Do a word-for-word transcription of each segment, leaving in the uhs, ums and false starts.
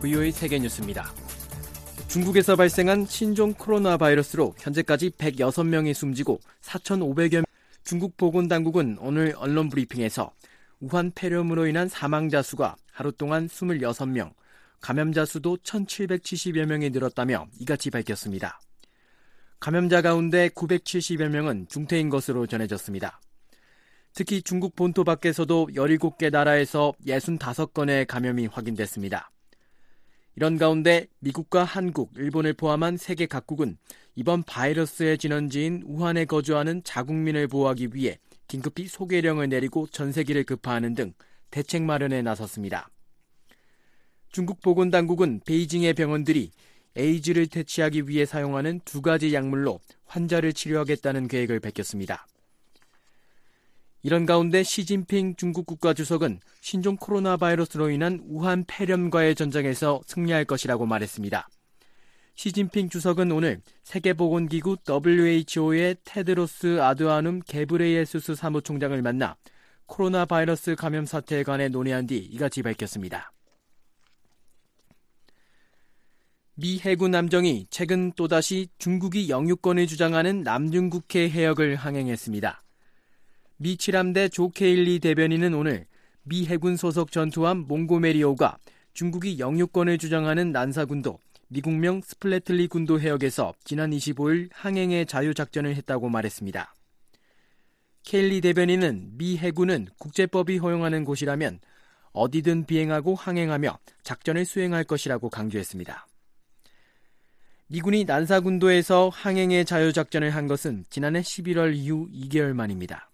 브이오에이 세계뉴스입니다. 중국에서 발생한 신종 코로나 바이러스로 현재까지 백육 명이 숨지고 사천오백여 명. 중국 보건당국은 오늘 언론 브리핑에서 우한 폐렴으로 인한 사망자 수가 하루 동안 이십육 명, 감염자 수도 천칠백칠십여 명이 늘었다며 이같이 밝혔습니다. 감염자 가운데 구백칠십여 명은 중태인 것으로 전해졌습니다. 특히 중국 본토 밖에서도 열일곱 개 나라에서 육십오 건의 감염이 확인됐습니다. 이런 가운데 미국과 한국, 일본을 포함한 세계 각국은 이번 바이러스의 진원지인 우한에 거주하는 자국민을 보호하기 위해 긴급히 소개령을 내리고 전세기를 급파하는 등 대책 마련에 나섰습니다. 중국 보건당국은 베이징의 병원들이 에이즈를 퇴치하기 위해 사용하는 두 가지 약물로 환자를 치료하겠다는 계획을 밝혔습니다. 이런 가운데 시진핑 중국 국가주석은 신종 코로나 바이러스로 인한 우한 폐렴과의 전쟁에서 승리할 것이라고 말했습니다. 시진핑 주석은 오늘 세계보건기구 더블유에이치오의 테드로스 아드하눔 게브레예수스 사무총장을 만나 코로나 바이러스 감염 사태에 관해 논의한 뒤 이같이 밝혔습니다. 미 해군 함정이 최근 또다시 중국이 영유권을 주장하는 남중국해 해역을 항행했습니다. 미 칠함대 조 케일리 대변인은 오늘 미 해군 소속 전투함 몽고메리오가 중국이 영유권을 주장하는 난사군도 미국명 스플래틀리 군도 해역에서 지난 이십오일 항행의 자유작전을 했다고 말했습니다. 케일리 대변인은 미 해군은 국제법이 허용하는 곳이라면 어디든 비행하고 항행하며 작전을 수행할 것이라고 강조했습니다. 미군이 난사군도에서 항행의 자유작전을 한 것은 지난해 십일월 이후 이 개월 만입니다.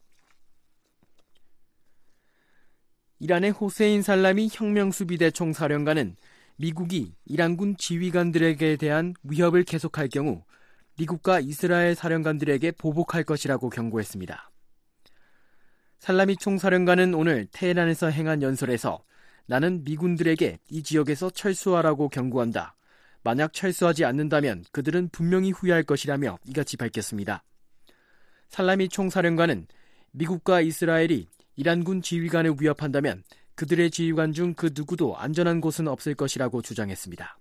이란의 호세인 살라미 혁명수비대 총사령관은 미국이 이란군 지휘관들에게 대한 위협을 계속할 경우 미국과 이스라엘 사령관들에게 보복할 것이라고 경고했습니다. 살라미 총사령관은 오늘 테헤란에서 행한 연설에서 나는 미군들에게 이 지역에서 철수하라고 경고한다. 만약 철수하지 않는다면 그들은 분명히 후회할 것이라며 이같이 밝혔습니다. 살라미 총사령관은 미국과 이스라엘이 이란군 지휘관을 위협한다면 그들의 지휘관 중 그 누구도 안전한 곳은 없을 것이라고 주장했습니다.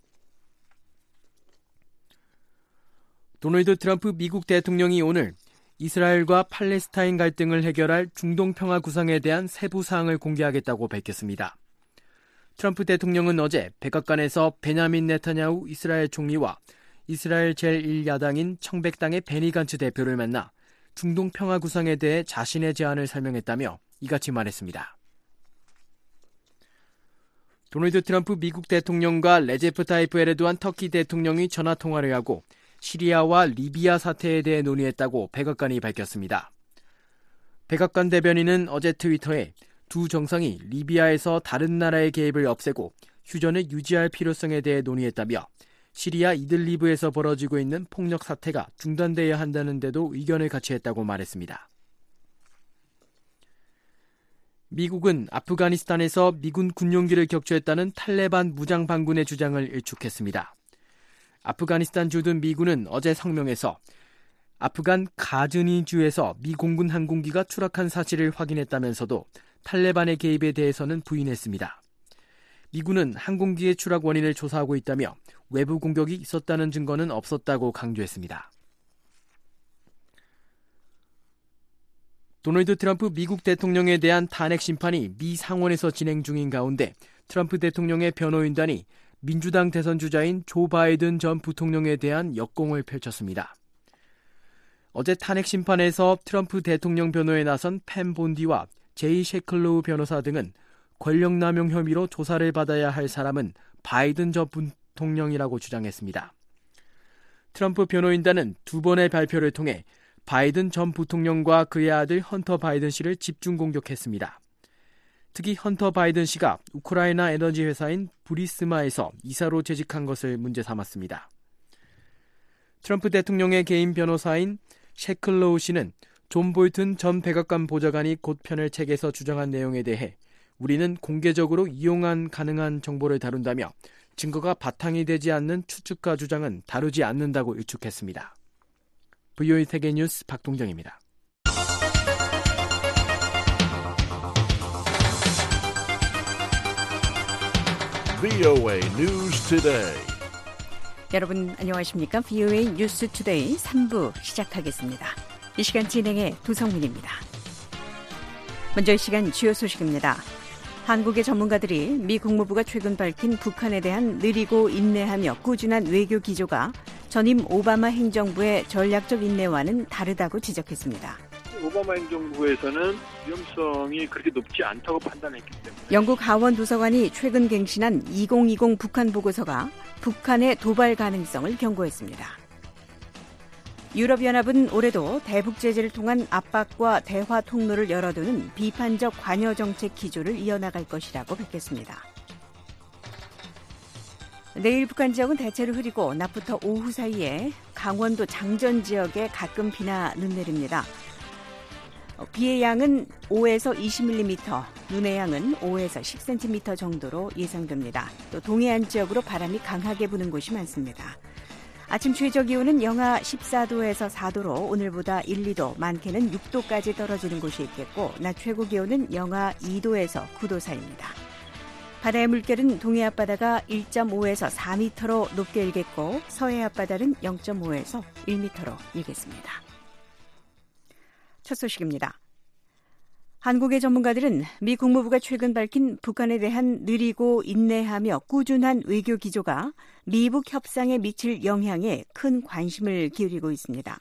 도널드 트럼프 미국 대통령이 오늘 이스라엘과 팔레스타인 갈등을 해결할 중동 평화 구상에 대한 세부 사항을 공개하겠다고 밝혔습니다. 트럼프 대통령은 어제 백악관에서 베냐민 네타냐후 이스라엘 총리와 이스라엘 제일 야당인 청백당의 베니 간츠 대표를 만나 중동 평화 구상에 대해 자신의 제안을 설명했다며 이같이 말했습니다. 도널드 트럼프 미국 대통령과 레제프 타이프 에르도안 터키 대통령이 전화통화를 하고 시리아와 리비아 사태에 대해 논의했다고 백악관이 밝혔습니다. 백악관 대변인은 어제 트위터에 두 정상이 리비아에서 다른 나라의 개입을 없애고 휴전을 유지할 필요성에 대해 논의했다며 시리아 이들리브에서 벌어지고 있는 폭력 사태가 중단돼야 한다는 데도 의견을 같이 했다고 말했습니다. 미국은 아프가니스탄에서 미군 군용기를 격추했다는 탈레반 무장 반군의 주장을 일축했습니다. 아프가니스탄 주둔 미군은 어제 성명에서 아프간 가즈니주에서 미 공군 항공기가 추락한 사실을 확인했다면서도 탈레반의 개입에 대해서는 부인했습니다. 미군은 항공기의 추락 원인을 조사하고 있다며 외부 공격이 있었다는 증거는 없었다고 강조했습니다. 도널드 트럼프 미국 대통령에 대한 탄핵 심판이 미 상원에서 진행 중인 가운데 트럼프 대통령의 변호인단이 민주당 대선 주자인 조 바이든 전 부통령에 대한 역공을 펼쳤습니다. 어제 탄핵 심판에서 트럼프 대통령 변호에 나선 팸 본디와 제이 셰클로우 변호사 등은 권력남용 혐의로 조사를 받아야 할 사람은 바이든 전 부통령이라고 주장했습니다. 트럼프 변호인단은 두 번의 발표를 통해 바이든 전 부통령과 그의 아들 헌터 바이든 씨를 집중 공격했습니다. 특히 헌터 바이든 씨가 우크라이나 에너지 회사인 부리스마에서 이사로 재직한 것을 문제 삼았습니다. 트럼프 대통령의 개인 변호사인 셰클로우 씨는 존 볼튼 전 백악관 보좌관이 곧 편을 책에서 주장한 내용에 대해 우리는 공개적으로 이용한 가능한 정보를 다룬다며 증거가 바탕이 되지 않는 추측과 주장은 다루지 않는다고 일축했습니다. 브이오에이 세계뉴스 박동정입니다. 브이오에이 News Today. 여러분 안녕하십니까? 브이오에이 뉴스 투데이 삼 부 시작하겠습니다. 이 시간 진행의 도성문입니다. 먼저 이 시간 주요 소식입니다. 한국의 전문가들이 미 국무부가 최근 밝힌 북한에 대한 느리고 인내하며 꾸준한 외교 기조가 전임 오바마 행정부의 전략적 인내와는 다르다고 지적했습니다. 오바마 행정부에서는 위험성이 그렇게 높지 않다고 판단했기 때문에 영국 하원 도서관이 최근 갱신한 이천이십 북한 보고서가 북한의 도발 가능성을 경고했습니다. 유럽연합은 올해도 대북 제재를 통한 압박과 대화 통로를 열어두는 비판적 관여 정책 기조를 이어나갈 것이라고 밝혔습니다. 내일 북한 지역은 대체로 흐리고 낮부터 오후 사이에 강원도 장전 지역에 가끔 비나 눈 내립니다. 비의 양은 오에서 이십 밀리미터, 눈의 양은 오에서 십 센티미터 정도로 예상됩니다. 또 동해안 지역으로 바람이 강하게 부는 곳이 많습니다. 아침 최저 기온은 영하 십사 도에서 사 도로 오늘보다 일, 이 도, 많게는 육 도까지 떨어지는 곳이 있겠고 낮 최고 기온은 영하 이 도에서 구 도 사이입니다. 바다의 물결은 동해 앞바다가 일 점 오에서 사 미터로 높게 일겠고 서해 앞바다는 영 점 오에서 일 미터로 일겠습니다. 첫 소식입니다. 한국의 전문가들은 미 국무부가 최근 밝힌 북한에 대한 느리고 인내하며 꾸준한 외교 기조가 미북 협상에 미칠 영향에 큰 관심을 기울이고 있습니다.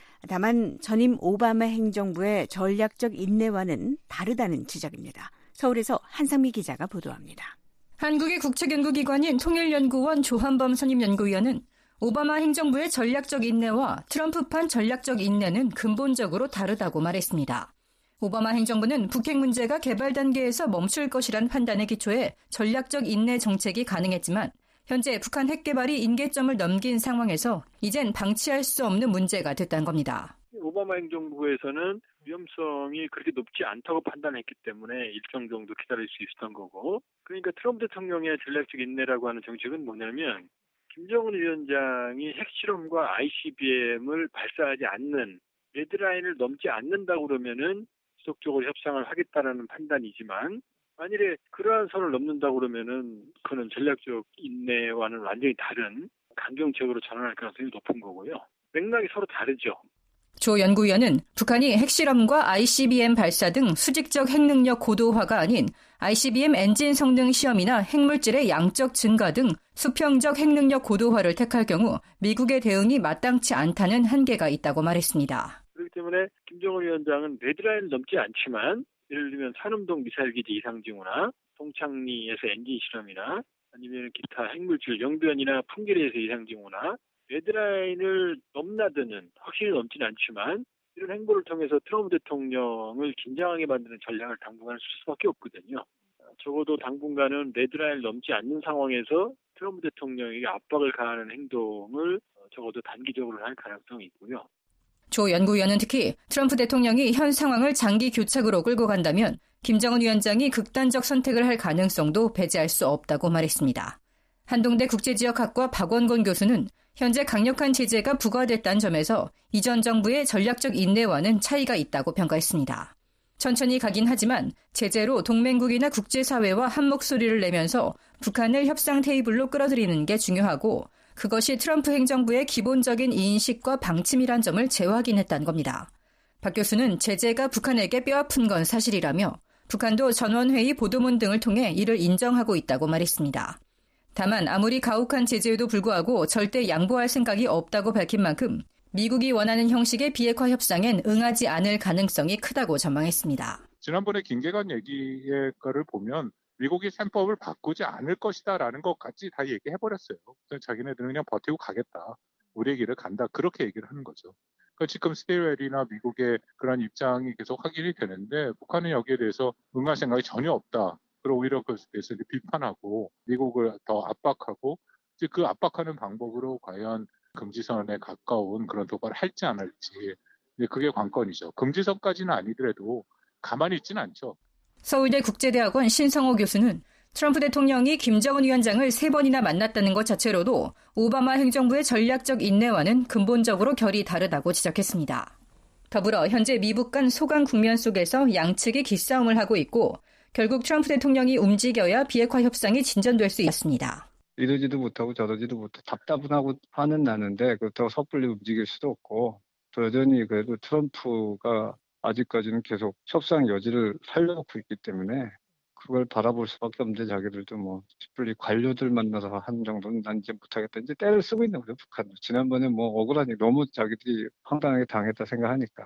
다만 전임 오바마 행정부의 전략적 인내와는 다르다는 지적입니다. 서울에서 한상미 기자가 보도합니다. 한국의 국책연구기관인 통일연구원 조한범 선임연구위원은 오바마 행정부의 전략적 인내와 트럼프판 전략적 인내는 근본적으로 다르다고 말했습니다. 오바마 행정부는 북핵 문제가 개발 단계에서 멈출 것이란 판단에 기초해 전략적 인내 정책이 가능했지만 현재 북한 핵 개발이 임계점을 넘긴 상황에서 이젠 방치할 수 없는 문제가 됐다는 겁니다. 오바마 행정부에서는 위험성이 그렇게 높지 않다고 판단했기 때문에 일정 정도 기다릴 수 있었던 거고, 그러니까 트럼프 대통령의 전략적 인내라고 하는 정책은 뭐냐면 김정은 위원장이 핵실험과 아이씨비엠을 발사하지 않는 레드라인을 넘지 않는다고 그러면은 지속적으로 협상을 하겠다라는 판단이지만, 만일에 그러한 선을 넘는다고 그러면은 그는 전략적 인내와는 완전히 다른 강경책으로 전환할 가능성이 높은 거고요. 맥락이 서로 다르죠. 조 연구위원은 북한이 핵실험과 아이씨비엠 발사 등 수직적 핵능력 고도화가 아닌 아이씨비엠 엔진 성능 시험이나 핵물질의 양적 증가 등 수평적 핵능력 고도화를 택할 경우 미국의 대응이 마땅치 않다는 한계가 있다고 말했습니다. 그렇기 때문에 김정은 위원장은 레드라인을 넘지 않지만, 예를 들면 산음동 미사일 기지 이상 징후나 동창리에서 엔진 실험이나 아니면 기타 핵물질 영변이나 풍계리에서 이상 징후나 레드라인을 넘나드는, 확실히 넘지는 않지만 이런 행보를 통해서 트럼프 대통령을 긴장하게 만드는 전략을 당분간 쓸 수밖에 없거든요. 적어도 당분간은 레드라인을 넘지 않는 상황에서 트럼프 대통령에게 압박을 가하는 행동을 적어도 단기적으로 할 가능성이 있고요. 조 연구위원은 특히 트럼프 대통령이 현 상황을 장기 교착으로 끌고 간다면 김정은 위원장이 극단적 선택을 할 가능성도 배제할 수 없다고 말했습니다. 한동대 국제지역학과 박원곤 교수는 현재 강력한 제재가 부과됐다는 점에서 이전 정부의 전략적 인내와는 차이가 있다고 평가했습니다. 천천히 가긴 하지만 제재로 동맹국이나 국제사회와 한 목소리를 내면서 북한을 협상 테이블로 끌어들이는 게 중요하고, 그것이 트럼프 행정부의 기본적인 인식과 방침이란 점을 재확인했다는 겁니다. 박 교수는 제재가 북한에게 뼈아픈 건 사실이라며 북한도 전원회의 보도문 등을 통해 이를 인정하고 있다고 말했습니다. 다만 아무리 가혹한 제재에도 불구하고 절대 양보할 생각이 없다고 밝힌 만큼 미국이 원하는 형식의 비핵화 협상엔 응하지 않을 가능성이 크다고 전망했습니다. 지난번에 김계관 얘기의 거를 보면 미국이 셈법을 바꾸지 않을 것이다라는 것까지 다 얘기해버렸어요. 자기네들은 그냥 버티고 가겠다. 우리의 길을 간다. 그렇게 얘기를 하는 거죠. 그러니까 지금 스테이웰이나 미국의 그런 입장이 계속 확인이 되는데, 북한은 여기에 대해서 응할 생각이 전혀 없다. 그리고 오히려 그것에 대해서 비판하고 미국을 더 압박하고, 이제 그 압박하는 방법으로 과연 금지선에 가까운 그런 도발을 할지 안 할지, 이제 그게 관건이죠. 금지선까지는 아니더라도 가만히 있지는 않죠. 서울대 국제대학원 신성호 교수는 트럼프 대통령이 김정은 위원장을 세 번이나 만났다는 것 자체로도 오바마 행정부의 전략적 인내와는 근본적으로 결이 다르다고 지적했습니다. 더불어 현재 미북 간 소강 국면 속에서 양측이 기싸움을 하고 있고, 결국 트럼프 대통령이 움직여야 비핵화 협상이 진전될 수 있습니다. 이러지도 못하고 저러지도 못하고 답답하고 화는 나는데 그렇다고 섣불리 움직일 수도 없고 또 여전히 그래도 트럼프가 아직까지는 계속 협상 여지를 살려놓고 있기 때문에 그걸 바라볼 수밖에 없는데 자기들도 뭐 섣불리 관료들 만나서 하는 정도는 난 이제 못하겠다. 이제 때를 쓰고 있는 거죠, 북한도. 지난번에 뭐 억울하니 너무 자기들이 황당하게 당했다 생각하니까.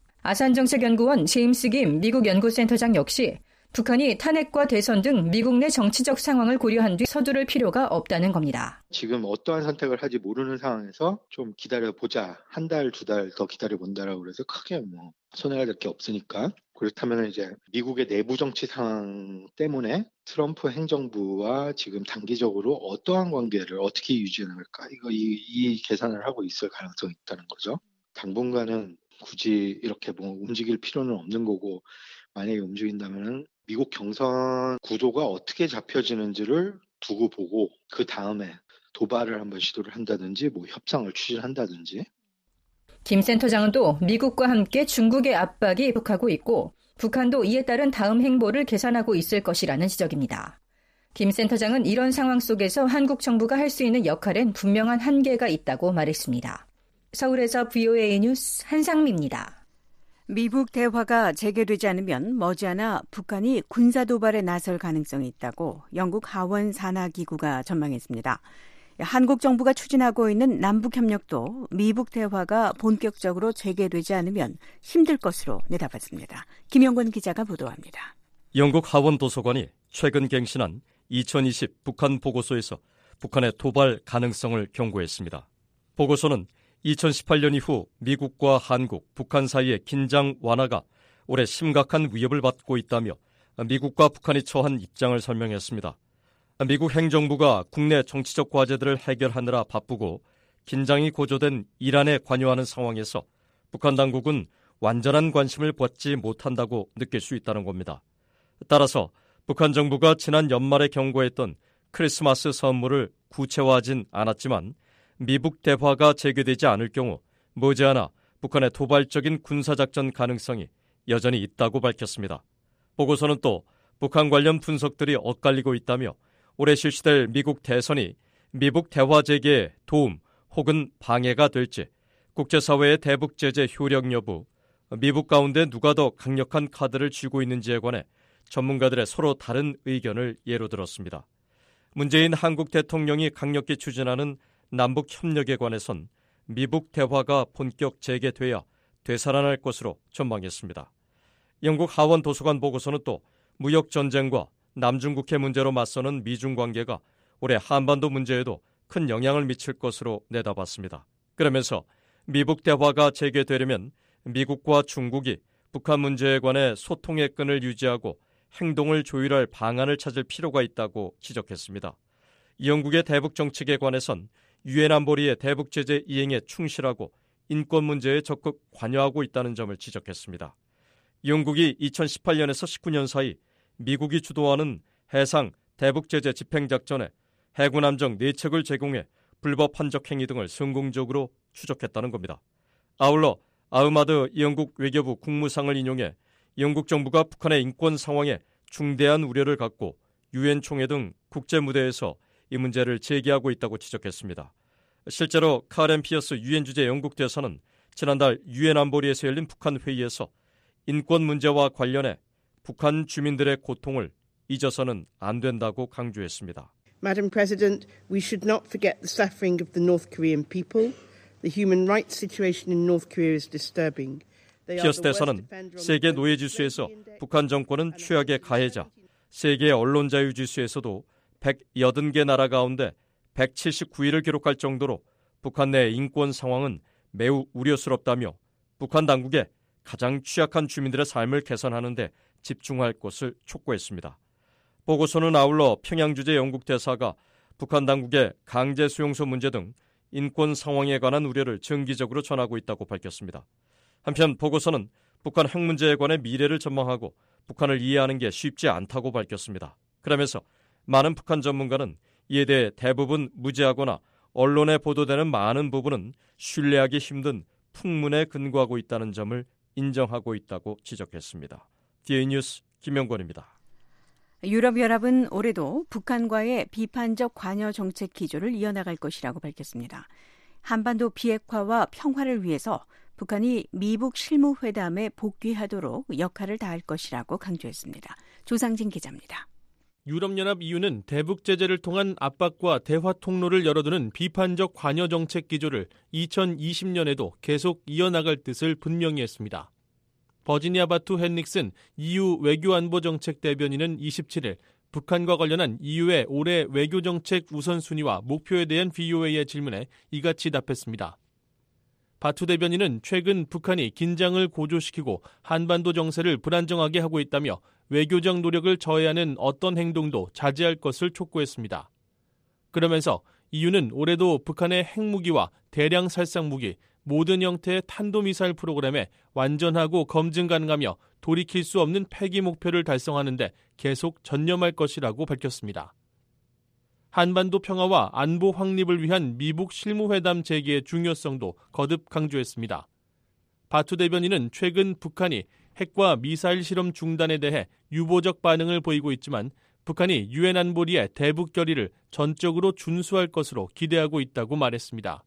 아산정책연구원 제임스 김 미국 연구센터장 역시 북한이 탄핵과 대선 등 미국 내 정치적 상황을 고려한 뒤 서두를 필요가 없다는 겁니다. 지금 어떠한 선택을 할지 모르는 상황에서 좀 기다려보자. 한 달, 두 달 더 기다려본다라고 그래서 크게 뭐 손해가 될 게 없으니까. 그렇다면 이제 미국의 내부 정치 상황 때문에 트럼프 행정부와 지금 단기적으로 어떠한 관계를 어떻게 유지해나갈까. 이거 이, 이 계산을 하고 있을 가능성이 있다는 거죠. 당분간은 굳이 이렇게 뭐 움직일 필요는 없는 거고 만약에 움직인다면은 미국 경선 구도가 어떻게 잡혀지는지를 두고 보고 그 다음에 도발을 한번 시도를 한다든지 뭐 협상을 추진한다든지. 김 센터장은 또 미국과 함께 중국의 압박이 계속하고 있고 북한도 이에 따른 다음 행보를 계산하고 있을 것이라는 지적입니다. 김 센터장은 이런 상황 속에서 한국 정부가 할 수 있는 역할엔 분명한 한계가 있다고 말했습니다. 서울에서 브이오에이 뉴스 한상미입니다. 미북 대화가 재개되지 않으면 머지않아 북한이 군사 도발에 나설 가능성이 있다고 영국 하원 산하기구가 전망했습니다. 한국 정부가 추진하고 있는 남북협력도 미북 대화가 본격적으로 재개되지 않으면 힘들 것으로 내다봤습니다. 김영권 기자가 보도합니다. 영국 하원 도서관이 최근 갱신한 이천이십 북한 보고서에서 북한의 도발 가능성을 경고했습니다. 보고서는 이천십팔 년 이후 미국과 한국, 북한 사이의 긴장 완화가 올해 심각한 위협을 받고 있다며 미국과 북한이 처한 입장을 설명했습니다. 미국 행정부가 국내 정치적 과제들을 해결하느라 바쁘고 긴장이 고조된 이란에 관여하는 상황에서 북한 당국은 완전한 관심을 받지 못한다고 느낄 수 있다는 겁니다. 따라서 북한 정부가 지난 연말에 경고했던 크리스마스 선물을 구체화하진 않았지만 미북 대화가 재개되지 않을 경우 머지않아 북한의 도발적인 군사작전 가능성이 여전히 있다고 밝혔습니다. 보고서는 또 북한 관련 분석들이 엇갈리고 있다며 올해 실시될 미국 대선이 미북 대화 재개에 도움 혹은 방해가 될지, 국제사회의 대북 제재 효력 여부, 미북 가운데 누가 더 강력한 카드를 쥐고 있는지에 관해 전문가들의 서로 다른 의견을 예로 들었습니다. 문재인 한국 대통령이 강력히 추진하는 남북 협력에 관해선 미북 대화가 본격 재개돼야 되살아날 것으로 전망했습니다. 영국 하원 도서관 보고서는 또 무역 전쟁과 남중국해 문제로 맞서는 미중 관계가 올해 한반도 문제에도 큰 영향을 미칠 것으로 내다봤습니다. 그러면서 미북 대화가 재개되려면 미국과 중국이 북한 문제에 관해 소통의 끈을 유지하고 행동을 조율할 방안을 찾을 필요가 있다고 지적했습니다. 영국의 대북 정책에 관해선 유엔 안보리의 대북 제재 이행에 충실하고 인권 문제에 적극 관여하고 있다는 점을 지적했습니다. 영국이 이천십팔 년에서 십구 년 사이 미국이 주도하는 해상 대북 제재 집행작전에 해군 함정 네 척을 제공해 불법 한적 행위 등을 성공적으로 추적했다는 겁니다. 아울러 아흐마드 영국 외교부 국무상을 인용해 영국 정부가 북한의 인권 상황에 중대한 우려를 갖고 유엔 총회 등 국제 무대에서 이 문제를 제기하고 있다고 지적했습니다. 실제로 카렌 피어스 유엔 주재 영국 대사는 지난달 유엔 안보리에서 열린 북한 회의에서 인권 문제와 관련해 북한 주민들의 고통을 잊어서는 안 된다고 강조했습니다. Madam President, we should not forget the suffering of the North Korean people. The human rights situation in North Korea is disturbing. 피어스 대사는 세계 노예지수에서 북한 정권은 최악의 가해자, 세계 언론 자유 지수에서도 백팔 개 나라 가운데 백칠십구 위를 기록할 정도로 북한 내 인권 상황은 매우 우려스럽다며 북한 당국에 가장 취약한 주민들의 삶을 개선하는 데 집중할 것을 촉구했습니다. 보고서는 아울러 평양 주재 영국 대사가 북한 당국의 강제 수용소 문제 등 인권 상황에 관한 우려를 정기적으로 전하고 있다고 밝혔습니다. 한편 보고서는 북한 핵 문제에 관해 미래를 전망하고 북한을 이해하는 게 쉽지 않다고 밝혔습니다. 그러면서 많은 북한 전문가는 이에 대해 대부분 무지하거나 언론에 보도되는 많은 부분은 신뢰하기 힘든 풍문에 근거하고 있다는 점을 인정하고 있다고 지적했습니다. 디에이 뉴스 김영권입니다. 유럽연합은 올해도 북한과의 비판적 관여 정책 기조를 이어나갈 것이라고 밝혔습니다. 한반도 비핵화와 평화를 위해서 북한이 미북 실무회담에 복귀하도록 역할을 다할 것이라고 강조했습니다. 조상진 기자입니다. 유럽연합 이유는 대북 제재를 통한 압박과 대화 통로를 열어두는 비판적 관여 정책 기조를 이천이십 년에도 계속 이어나갈 뜻을 분명히 했습니다. 버지니아 바투 헨릭슨 이유 외교안보정책 대변인은 이십칠 일 북한과 관련한 이유의 올해 외교정책 우선순위와 목표에 대한 브이오에이의 질문에 이같이 답했습니다. 바투 대변인은 최근 북한이 긴장을 고조시키고 한반도 정세를 불안정하게 하고 있다며 외교적 노력을 저해하는 어떤 행동도 자제할 것을 촉구했습니다. 그러면서 이유는 올해도 북한의 핵무기와 대량 살상무기, 모든 형태의 탄도미사일 프로그램에 완전하고 검증 가능하며 돌이킬 수 없는 폐기 목표를 달성하는 데 계속 전념할 것이라고 밝혔습니다. 한반도 평화와 안보 확립을 위한 미북 실무회담 재개의 중요성도 거듭 강조했습니다. 바투 대변인은 최근 북한이 핵과 미사일 실험 중단에 대해 유보적 반응을 보이고 있지만 북한이 유엔 안보리의 대북 결의를 전적으로 준수할 것으로 기대하고 있다고 말했습니다.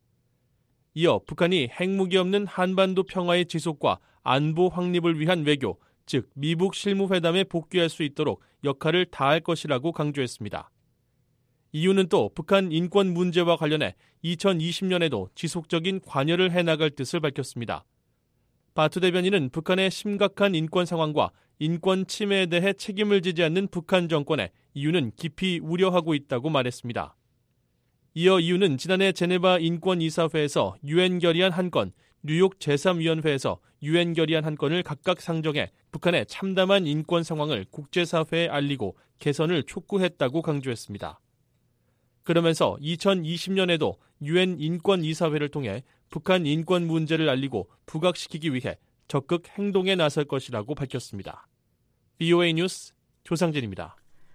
이어 북한이 핵무기 없는 한반도 평화의 지속과 안보 확립을 위한 외교, 즉 미북 실무회담에 복귀할 수 있도록 역할을 다할 것이라고 강조했습니다. 이유는 또 북한 인권 문제와 관련해 이천이십 년에도 지속적인 관여를 해나갈 뜻을 밝혔습니다. 바투 대변인은 북한의 심각한 인권 상황과 인권 침해에 대해 책임을 지지 않는 북한 정권에 이유는 깊이 우려하고 있다고 말했습니다. 이어 이유는 지난해 제네바 인권이사회에서 유엔 결의안 한 건, 뉴욕 제삼 위원회에서 유엔 결의안 한 건을 각각 상정해 북한의 참담한 인권 상황을 국제사회에 알리고 개선을 촉구했다고 강조했습니다. 그러면서 이천이십 년에도 유엔 인권이사회를 통해 북한 인권 문제를 알리고 부각시키기 위해 적극 행동에 나설 것이라고 밝혔습니다. 브이오에이 뉴스 조상진입니다.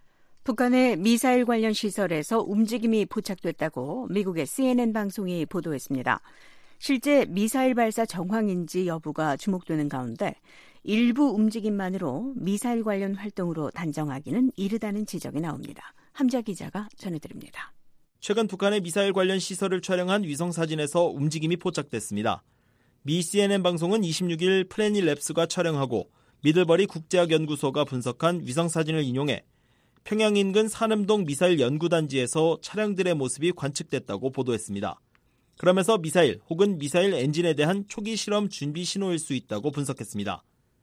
북한의 미사일 관련 시설에서 움직임이 포착됐다고 미국의 씨엔엔 방송이 보도했습니다. 실제 미사일 발사 정황인지 여부가 주목되는 가운데 일부 움직임만으로 미사일 관련 활동으로 단정하기는 이르다는 지적이 나옵니다. 함자 기자가 전해드립니다. 최근 북한의 미사일 관련 시설을 촬영한 위성사진에서 움직임이 포착됐습니다. 미 씨엔엔 방송은 이십육 일 플래닛랩스가 촬영하고 미들버리 국제학연구소가 분석한 위성사진을 인용해 평양 인근 산음동 미사일 연구단지에서 차량들의 모습이 관측됐다고 보도했습니다. 그러면서 미사일 혹은 미사일 엔진에 대한 초기 실험 준비 신호일 수 있다고 분석했습니다.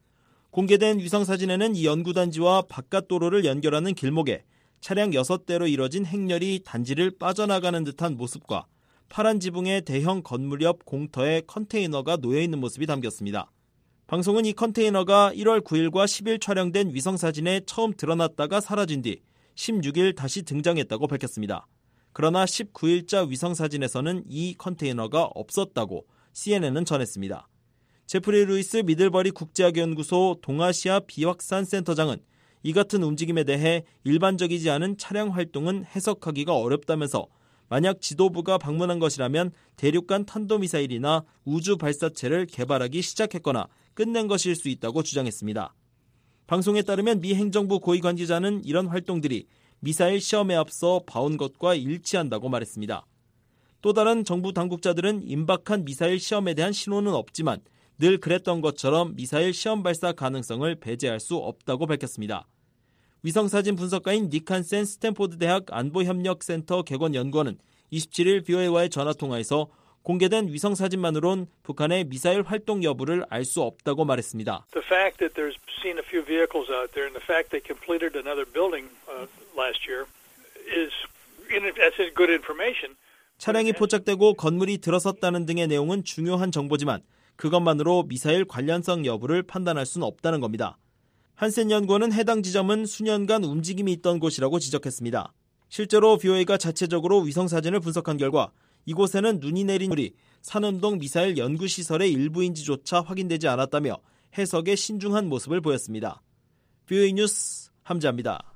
공개된 위성사진에는 이 연구단지와 바깥 도로를 연결하는 길목에 차량 여섯 대로 이뤄진 행렬이 단지를 빠져나가는 듯한 모습과 파란 지붕의 대형 건물 옆 공터에 컨테이너가 놓여있는 모습이 담겼습니다. 방송은 이 컨테이너가 일월 구일과 십일 촬영된 위성사진에 처음 드러났다가 사라진 뒤 십육 일 다시 등장했다고 밝혔습니다. 그러나 십구 일자 위성사진에서는 이 컨테이너가 없었다고 씨엔엔은 전했습니다. 제프리 루이스 미들버리 국제학연구소 동아시아 비확산 센터장은 이 같은 움직임에 대해 일반적이지 않은 차량 활동은 해석하기가 어렵다면서 만약 지도부가 방문한 것이라면 대륙간 탄도미사일이나 우주 발사체를 개발하기 시작했거나 끝낸 것일 수 있다고 주장했습니다. 방송에 따르면 미 행정부 고위 관계자는 이런 활동들이 미사일 시험에 앞서 봐온 것과 일치한다고 말했습니다. 또 다른 정부 당국자들은 임박한 미사일 시험에 대한 신호는 없지만 늘 그랬던 것처럼 미사일 시험 발사 가능성을 배제할 수 없다고 밝혔습니다. 위성사진 분석가인 닉 한센 스탠포드 대학 안보협력센터 객원연구원은 이십칠 일 브이오에이와의 전화통화에서 공개된 위성사진만으론 북한의 미사일 활동 여부를 알 수 없다고 말했습니다. The fact that there's seen a few vehicles out there and the fact they completed another building uh, last year is that's good information. 차량이 포착되고 건물이 들어섰다는 등의 내용은 중요한 정보지만 그것만으로 미사일 관련성 여부를 판단할 수는 없다는 겁니다. 한센 연구원은 해당 지점은 수년간 움직임이 있던 곳이라고 지적했습니다. 실제로 브이오에이가 자체적으로 위성사진을 분석한 결과 이곳에는 눈이 내린 물이 산음동 미사일 연구시설의 일부인지조차 확인되지 않았다며 해석에 신중한 모습을 보였습니다. 브이오에이 뉴스 함자입니다.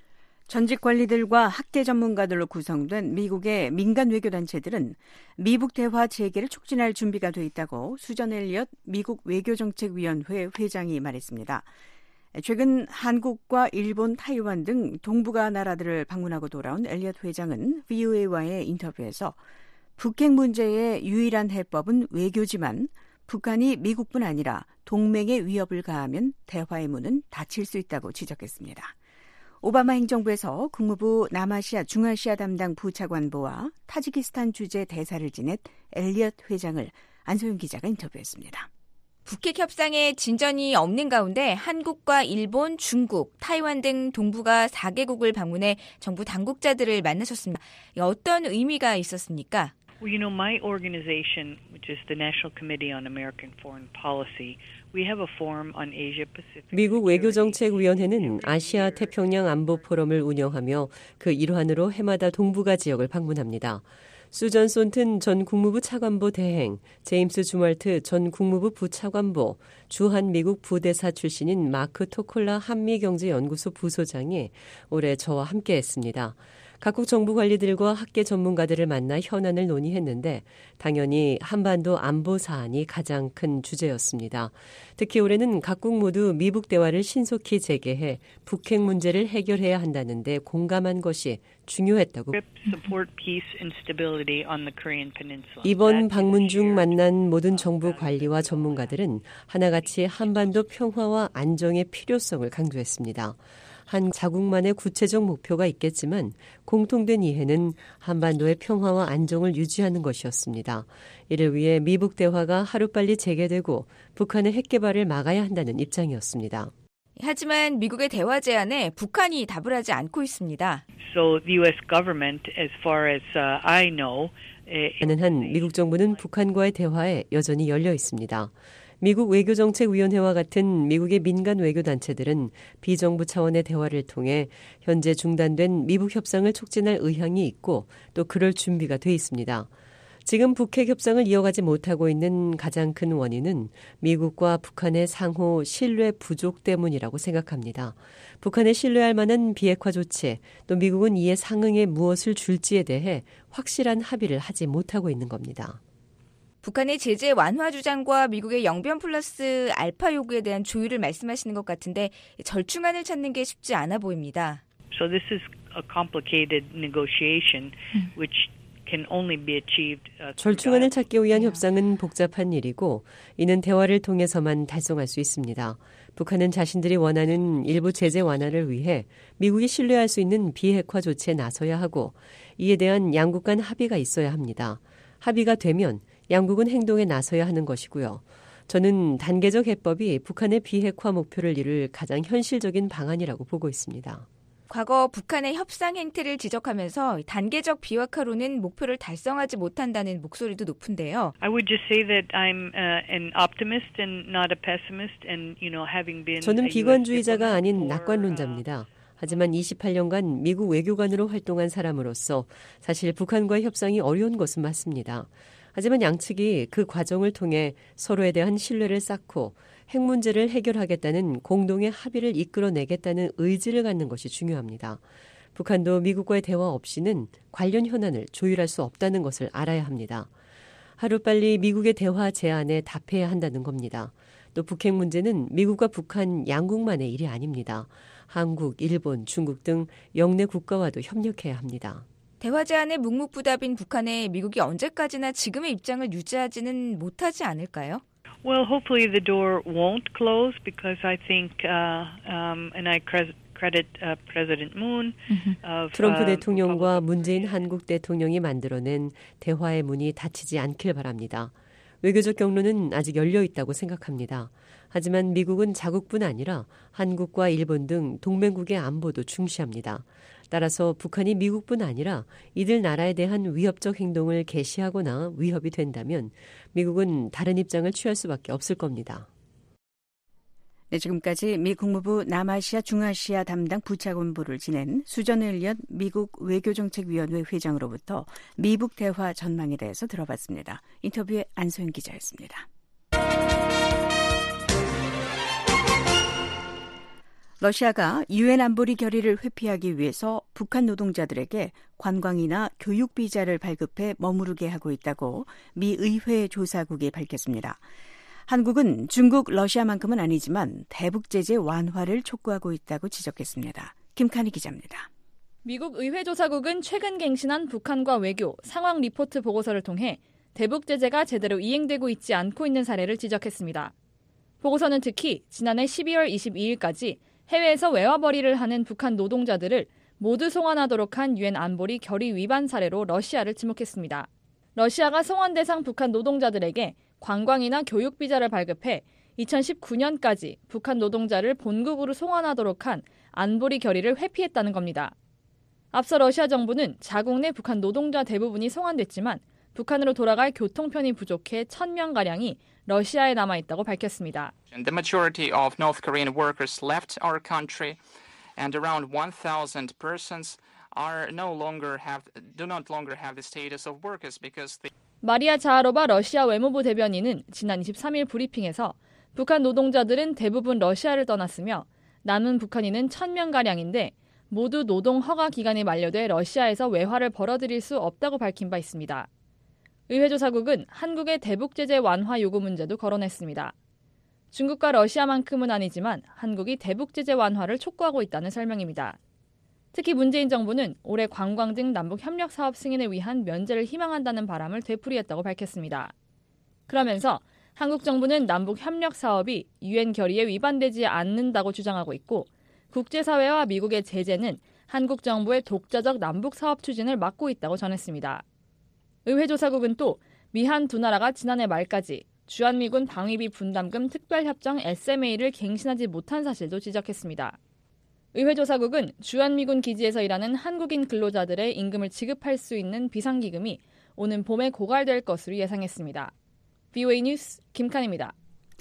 전직 관리들과 학계 전문가들로 구성된 미국의 민간 외교단체들은 미북 대화 재개를 촉진할 준비가 돼 있다고 수전 엘리엇 미국 외교정책위원회 회장이 말했습니다. 최근 한국과 일본, 타이완 등 동북아 나라들을 방문하고 돌아온 엘리엇 회장은 브이오에이와의 인터뷰에서 북핵 문제의 유일한 해법은 외교지만 북한이 미국뿐 아니라 동맹에 위협을 가하면 대화의 문은 닫힐 수 있다고 지적했습니다. 오바마 행정부에서 국무부 남아시아 중아시아 담당 부차관보와 타지키스탄 주재 대사를 지낸 엘리엇 회장을 안소영 기자가 인터뷰했습니다. 북핵 협상에 진전이 없는 가운데 한국과 일본, 중국, 타이완 등 동북아 사 개국을 방문해 정부 당국자들을 만나셨습니다. 어떤 의미가 있었습니까? Well, you know, my organization, which is the National Committee on American Foreign Policy, we have a forum on Asia Pacific. 미국 외교정책위원회는 아시아 태평양 안보 포럼을 운영하며 그 일환으로 해마다 동북아 지역을 방문합니다. 수전 손튼 전 국무부 차관보 대행, 제임스 주말트 전 국무부 부차관보, 주한 미국 부대사 출신인 마크 토콜라 한미경제연구소 부소장이 올해 저와 함께했습니다. 각국 정부 관리들과 학계 전문가들을 만나 현안을 논의했는데 당연히 한반도 안보 사안이 가장 큰 주제였습니다. 특히 올해는 각국 모두 미북 대화를 신속히 재개해 북핵 문제를 해결해야 한다는 데 공감한 것이 중요했다고. 이번 방문 중 만난 모든 정부 관리와 전문가들은 하나같이 한반도 평화와 안정의 필요성을 강조했습니다. 한 자국만의 구체적 목표가 있겠지만 공통된 이해는 한반도의 평화와 안정을 유지하는 것이었습니다. 이를 위해 미북 대화가 하루빨리 재개되고 북한의 핵 개발을 막아야 한다는 입장이었습니다. 하지만 미국의 대화 제안에 북한이 답을 하지 않고 있습니다. So the U S government, as far as uh, I know, 하는 한 미국 정부는 북한과의 대화에 여전히 열려 있습니다. 미국 외교정책위원회와 같은 미국의 민간 외교단체들은 비정부 차원의 대화를 통해 현재 중단된 미북 협상을 촉진할 의향이 있고 또 그럴 준비가 돼 있습니다. 지금 북핵 협상을 이어가지 못하고 있는 가장 큰 원인은 미국과 북한의 상호 신뢰 부족 때문이라고 생각합니다. 북한에 신뢰할 만한 비핵화 조치, 또 미국은 이에 상응해 무엇을 줄지에 대해 확실한 합의를 하지 못하고 있는 겁니다. 북한의 제재 완화 주장과 미국의 영변 플러스 알파 요구에 대한 조율을 말씀하시는 것 같은데 절충안을 찾는 게 쉽지 않아 보입니다. So this is a complicated negotiation which can only be achieved. 절충안을 찾기 위한 협상은 복잡한 일이고 이는 대화를 통해서만 달성할 수 있습니다. 북한은 자신들이 원하는 일부 제재 완화를 위해 미국이 신뢰할 수 있는 비핵화 조치에 나서야 하고 이에 대한 양국 간 합의가 있어야 합니다. 합의가 되면 양국은 행동에 나서야 하는 것이고요. 저는 단계적 해법이 북한의 비핵화 목표를 이룰 가장 현실적인 방안이라고 보고 있습니다. 과거 북한의 협상 행태를 지적하면서 단계적 비핵화로는 목표를 달성하지 못한다는 목소리도 높은데요. I would just say that I'm uh, an optimist and not a pessimist, and you know, having been. 저는 비관주의자가 아닌 낙관론자입니다. 하지만 이십팔 년간 미국 외교관으로 활동한 사람으로서 사실 북한과의 협상이 어려운 것은 맞습니다. 하지만 양측이 그 과정을 통해 서로에 대한 신뢰를 쌓고 핵 문제를 해결하겠다는 공동의 합의를 이끌어내겠다는 의지를 갖는 것이 중요합니다. 북한도 미국과의 대화 없이는 관련 현안을 조율할 수 없다는 것을 알아야 합니다. 하루빨리 미국의 대화 제안에 답해야 한다는 겁니다. 또 북핵 문제는 미국과 북한 양국만의 일이 아닙니다. 한국, 일본, 중국 등 영내 국가와도 협력해야 합니다. 대화 제안에 묵묵부답인 북한에 미국이 언제까지나 지금의 입장을 유지하지는 못하지 않을까요? Well, hopefully the door won't close because I think, uh, um, and I credit uh, President Moon. Of, 트럼프 uh, 대통령과 문재인 한국 대통령이 만들어낸 대화의 문이 닫히지 않길 바랍니다. 외교적 경로는 아직 열려 있다고 생각합니다. 하지만 미국은 자국뿐 아니라 한국과 일본 등 동맹국의 안보도 중시합니다. 따라서 북한이 미국뿐 아니라 이들 나라에 대한 위협적 행동을 개시하거나 위협이 된다면 미국은 다른 입장을 취할 수밖에 없을 겁니다. 네, 지금까지 미 국무부 남아시아 중아시아 담당 부차관보를 지낸 수전 엘리엇 미국 외교정책위원회 회장으로부터 미북 대화 전망에 대해서 들어봤습니다. 인터뷰의 안소영 기자였습니다. 러시아가 유엔 안보리 결의를 회피하기 위해서 북한 노동자들에게 관광이나 교육 비자를 발급해 머무르게 하고 있다고 미 의회 조사국이 밝혔습니다. 한국은 중국, 러시아만큼은 아니지만 대북 제재 완화를 촉구하고 있다고 지적했습니다. 김칸희 기자입니다. 미국 의회조사국은 최근 갱신한 북한과 외교, 상황 리포트 보고서를 통해 대북 제재가 제대로 이행되고 있지 않고 있는 사례를 지적했습니다. 보고서는 특히 지난해 십이월 이십이일까지 해외에서 외화벌이를 하는 북한 노동자들을 모두 송환하도록 한 유엔 안보리 결의 위반 사례로 러시아를 지목했습니다. 러시아가 송환 대상 북한 노동자들에게 관광이나 교육 비자를 발급해 이천십구년까지 북한 노동자를 본국으로 송환하도록 한 안보리 결의를 회피했다는 겁니다. 앞서 러시아 정부는 자국 내 북한 노동자 대부분이 송환됐지만 북한으로 돌아갈 교통편이 부족해 천 명가량이 러시아에 남아있다고 밝혔습니다. The majority of North Korean workers left our country and around one thousand persons are no longer have do not longer have the status of workers because they 마리아 자하로바 러시아 외무부 대변인은 지난 이십삼일 브리핑에서 북한 노동자들은 대부분 러시아를 떠났으며 남은 북한인은 천 명가량인데 모두 노동 허가 기간이 만료돼 러시아에서 외화를 벌어들일 수 없다고 밝힌 바 있습니다. 의회조사국은 한국의 대북 제재 완화 요구 문제도 거론했습니다. 중국과 러시아만큼은 아니지만 한국이 대북 제재 완화를 촉구하고 있다는 설명입니다. 특히 문재인 정부는 올해 관광 등 남북 협력 사업 승인을 위한 면제를 희망한다는 바람을 되풀이했다고 밝혔습니다. 그러면서 한국 정부는 남북 협력 사업이 유엔 결의에 위반되지 않는다고 주장하고 있고 국제사회와 미국의 제재는 한국 정부의 독자적 남북 사업 추진을 막고 있다고 전했습니다. 의회조사국은 또 미한 두 나라가 지난해 말까지 주한미군 방위비 분담금 특별협정 에스엠에이를 갱신하지 못한 사실도 지적했습니다. 의회조사국은 주한미군 기지에서 일하는 한국인 근로자들의 임금을 지급할 수 있는 비상기금이 오는 봄에 고갈될 것으로 예상했습니다. 브이오에이 뉴스 김칸입니다.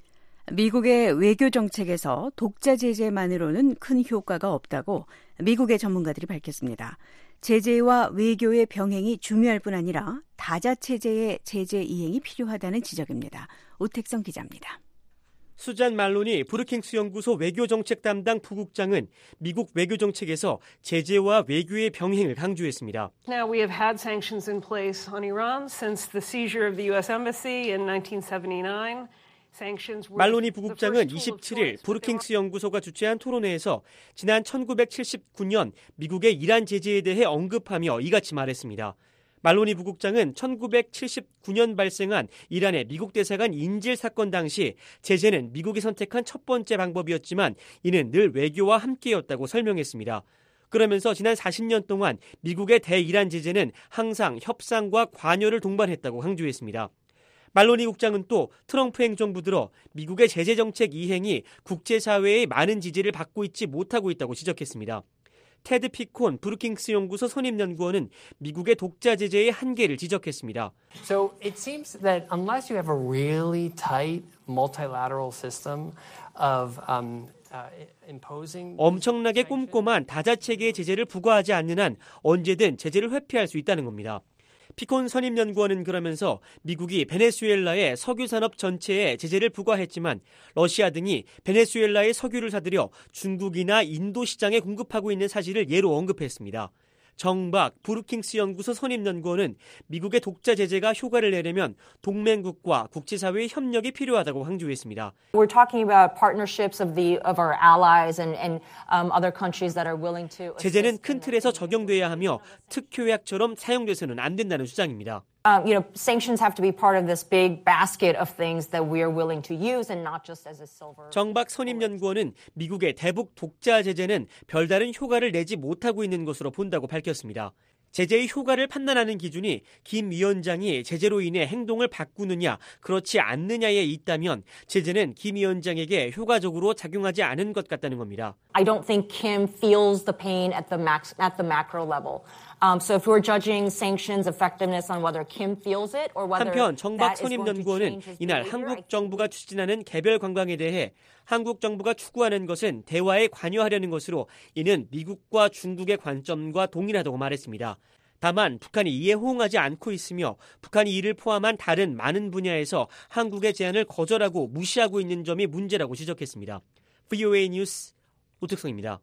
미국의 외교 정책에서 독자 제재만으로는 큰 효과가 없다고 미국의 전문가들이 밝혔습니다. 제재와 외교의 병행이 중요할 뿐 아니라 다자체제의 제재 이행이 필요하다는 지적입니다. 오택성 기자입니다. 수잔 말로니 브루킹스 연구소 외교정책 담당 부국장은 미국 외교정책에서 제재와 외교의 병행을 강조했습니다. Now we have had sanctions in place on Iran since the seizure of the U S Embassy in nineteen seventy-nine. 말로니 부국장은 이십칠일 브루킹스 연구소가 주최한 토론회에서 지난 천구백칠십구년 미국의 이란 제재에 대해 언급하며 이같이 말했습니다. 말로니 부국장은 천구백칠십구년 발생한 이란의 미국 대사관 인질 사건 당시 제재는 미국이 선택한 첫 번째 방법이었지만 이는 늘 외교와 함께였다고 설명했습니다. 그러면서 지난 사십년 동안 미국의 대이란 제재는 항상 협상과 관여를 동반했다고 강조했습니다. 말로니 국장은 또 트럼프 행정부 들어 미국의 제재 정책 이행이 국제사회의 많은 지지를 받고 있지 못하고 있다고 지적했습니다. 테드 피콘 브루킹스 연구소 선임연구원은 미국의 독자 제재의 한계를 지적했습니다. So it seems that unless you have a really tight multilateral system of um, uh, imposing 엄청나게 꼼꼼한 다자체계의 제재를 부과하지 않는 한 언제든 제재를 회피할 수 있다는 겁니다. 피콘 선임연구원은 그러면서 미국이 베네수엘라의 석유 산업 전체에 제재를 부과했지만 러시아 등이 베네수엘라의 석유를 사들여 중국이나 인도 시장에 공급하고 있는 사실을 예로 언급했습니다. 정박 브루킹스 연구소 선임연구원은 미국의 독자 제재가 효과를 내려면 동맹국과 국제사회의 협력이 필요하다고 강조했습니다. We're talking about partnerships of the of our allies and and um, other countries that are willing to. 제재는 큰 틀에서 적용돼야 하며 특효약처럼 사용돼서는 안 된다는 주장입니다. Um, you know, sanctions have to be part of this big basket of things that we are willing to use and not just as a silver. 정박 선임연구원은 미국의 대북 독자 제재는 별다른 효과를 내지 못하고 있는 것으로 본다고 밝혔습니다. 제재의 효과를 판단하는 기준이 김 위원장이 제재로 인해 행동을 바꾸느냐 그렇지 않느냐에 있다면 제재는 김 위원장에게 효과적으로 작용하지 않은 것 같다는 겁니다. I don't think Kim feels the pain at the max at the macro level. Um, so if we're judging sanctions effectiveness on whether Kim feels it or whether 한편 정박 선임연구원은 이날 한국 정부가 추진하는 개별 관광에 대해 한국 정부가 추구하는 것은 대화에 관여하려는 것으로 이는 미국과 중국의 관점과 동일하다고 말했습니다. 다만 북한이 이에 호응하지 않고 있으며 북한이 이를 포함한 다른 많은 분야에서 한국의 제안을 거절하고 무시하고 있는 점이 문제라고 지적했습니다. 브이오에이 뉴스 오특성입니다.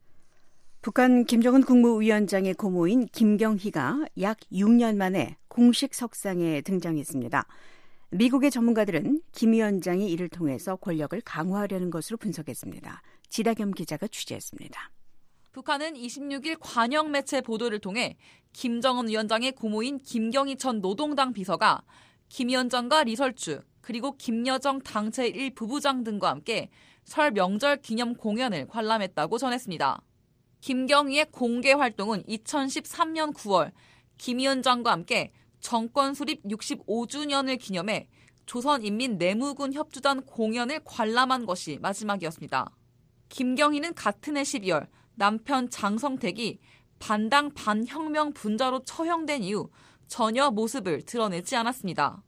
북한 김정은 국무위원장의 고모인 김경희가 약 육 년 만에 공식 석상에 등장했습니다. 미국의 전문가들은 김 위원장이 이를 통해서 권력을 강화하려는 것으로 분석했습니다. 지다겸 기자가 취재했습니다. 북한은 이십육 일 관영 매체 보도를 통해 김정은 위원장의 고모인 김경희 전 노동당 비서가 김 위원장과 리설주 그리고 김여정 당체 일 부부장 등과 함께 설 명절 기념 공연을 관람했다고 전했습니다. 김경희의 공개 활동은 이천십삼 년 구월 김 위원장과 함께 정권 수립 육십오 주년을 기념해 조선인민내무군 협주단 공연을 관람한 것이 마지막이었습니다. 김경희는 같은 해 십이월 남편 장성택이 반당 반혁명 분자로 처형된 이후 전혀 모습을 드러내지 않았습니다.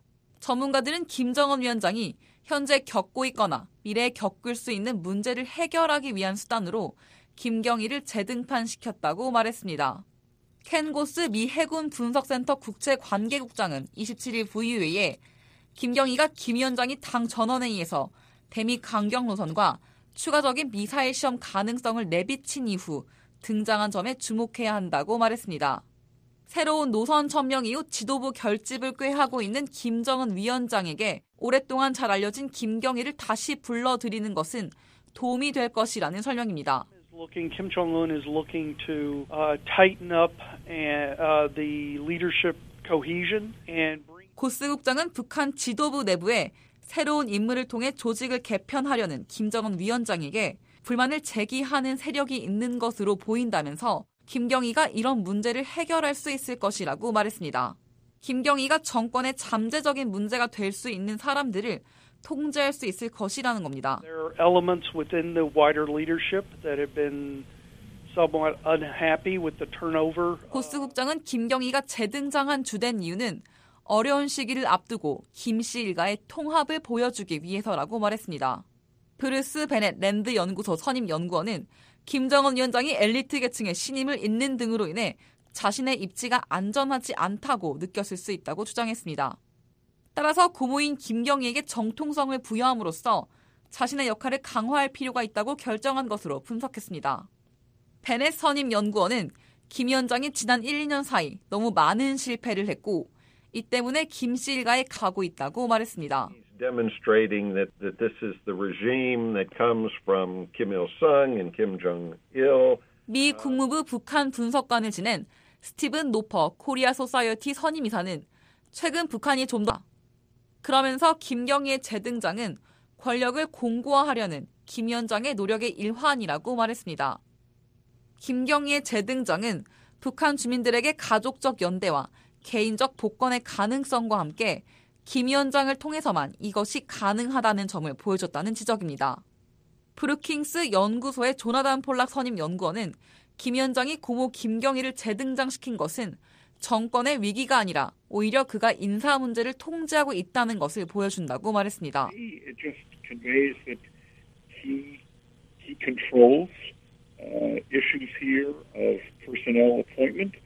전문가들은 김정은 위원장이 현재 겪고 있거나 미래에 겪을 수 있는 문제를 해결하기 위한 수단으로 김경희를 재등판시켰다고 말했습니다. 켄 고스 미 해군 분석센터 국제관계국장은 이십칠 일 브이오에이에 김경희가 김 위원장이 당 전원회의에서 대미 강경 노선과 추가적인 미사일 시험 가능성을 내비친 이후 등장한 점에 주목해야 한다고 말했습니다. 새로운 노선 천명 이후 지도부 결집을 꾀하고 있는 김정은 위원장에게 오랫동안 잘 알려진 김경희를 다시 불러들이는 것은 도움이 될 것이라는 설명입니다. Looking, Kim Jong-un is looking to uh, tighten up and, uh, the leadership cohesion and bring... 고스 국장은 북한 지도부 내부에 새로운 인물을 통해 조직을 개편하려는 김정은 위원장에게 불만을 제기하는 세력이 있는 것으로 보인다면서 김경희가 이런 문제를 해결할 수 있을 것이라고 말했습니다. 김경희가 정권의 잠재적인 문제가 될 수 있는 사람들을 통제할 수 있을 것이라는 겁니다. There are elements within the wider leadership that have been somewhat unhappy with the turnover. 고스 국장은 김경희가 재등장한 주된 이유는 어려운 시기를 앞두고 김 씨 일가의 통합을 보여주기 위해서라고 말했습니다. 브루스 베넷 랜드 연구소 선임 연구원은 김정은 위원장이 엘리트 계층의 신임을 잇는 등으로 인해 자신의 입지가 안전하지 않다고 느꼈을 수 있다고 주장했습니다. 따라서 고모인 김경희에게 정통성을 부여함으로써 자신의 역할을 강화할 필요가 있다고 결정한 것으로 분석했습니다. 베넷 선임 연구원은 김 위원장이 지난 일, 이 년 사이 너무 많은 실패를 했고 이 때문에 김 씨 일가에 가고 있다고 말했습니다. demonstrating that, that this is the regime that comes from Kim Il-sung and Kim Jong-il. 미 국무부 북한 분석관을 지낸 스티븐 노퍼 코리아 소사이어티 선임이사는 최근 북한이 좀 더 그러면서 김경희의 재등장은 권력을 공고화하려는 김 위원장의 노력의 일환이라고 말했습니다. 김경희의 재등장은 북한 주민들에게 가족적 연대와 개인적 복권의 가능성과 함께 김 위원장을 통해서만 이것이 가능하다는 점을 보여줬다는 지적입니다. 브루킹스 연구소의 조나단 폴락 선임 연구원은 김 위원장이 고모 김경희를 재등장시킨 것은 정권의 위기가 아니라 오히려 그가 인사 문제를 통제하고 있다는 것을 보여준다고 말했습니다. It just conveys that he, he controls uh, issues here of personnel appointment.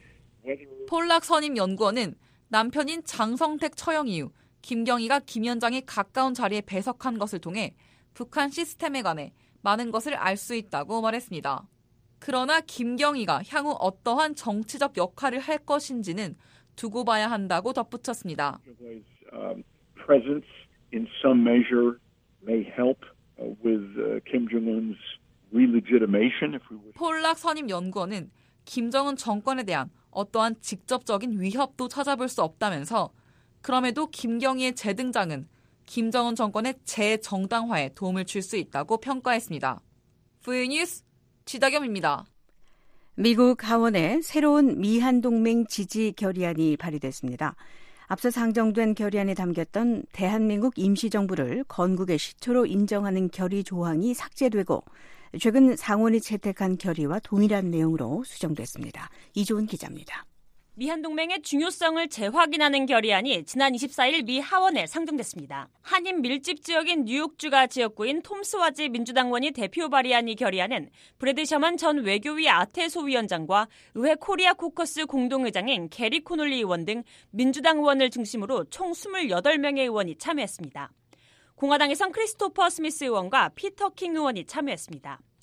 폴락 선임 연구원은 남편인 장성택 처형 이후 김경희가 김 위원장이 가까운 자리에 배석한 것을 통해 북한 시스템에 관해 많은 것을 알 수 있다고 말했습니다. 그러나 김경희가 향후 어떠한 정치적 역할을 할 것인지는 두고 봐야 한다고 덧붙였습니다. Um, presence in some measure may help uh, with uh, Kim Jong-un's re-legitimation. If we would... 폴락 선임 연구원은 김정은 정권에 대한 어떠한 직접적인 위협도 찾아볼 수 없다면서 그럼에도 김경희의 재등장은 김정은 정권의 재정당화에 도움을 줄 수 있다고 평가했습니다. 브이오에이 뉴스 지다겸입니다. 미국 하원에 새로운 미한동맹 지지 결의안이 발의됐습니다. 앞서 상정된 결의안에 담겼던 대한민국 임시정부를 건국의 시초로 인정하는 결의 조항이 삭제되고 최근 상원이 채택한 결의와 동일한 내용으로 수정됐습니다. 이조은 기자입니다. 미한동맹의 중요성을 재확인하는 결의안이 지난 이십사일 미 하원에 상정됐습니다. 한인 밀집 지역인 뉴욕주가 지역구인 톰스와지 민주당원이 대표 발의한 이 결의안은 브래드 셔먼 전 외교위 아태 소위원장과 의회 코리아 코커스 공동의장인 게리 코놀리 의원 등 민주당 의원을 중심으로 총 이십팔 명의 의원이 참여했습니다. 공화당에선 크리스토퍼 스미스 의원과 피터 킹 의원이 참여했습니다.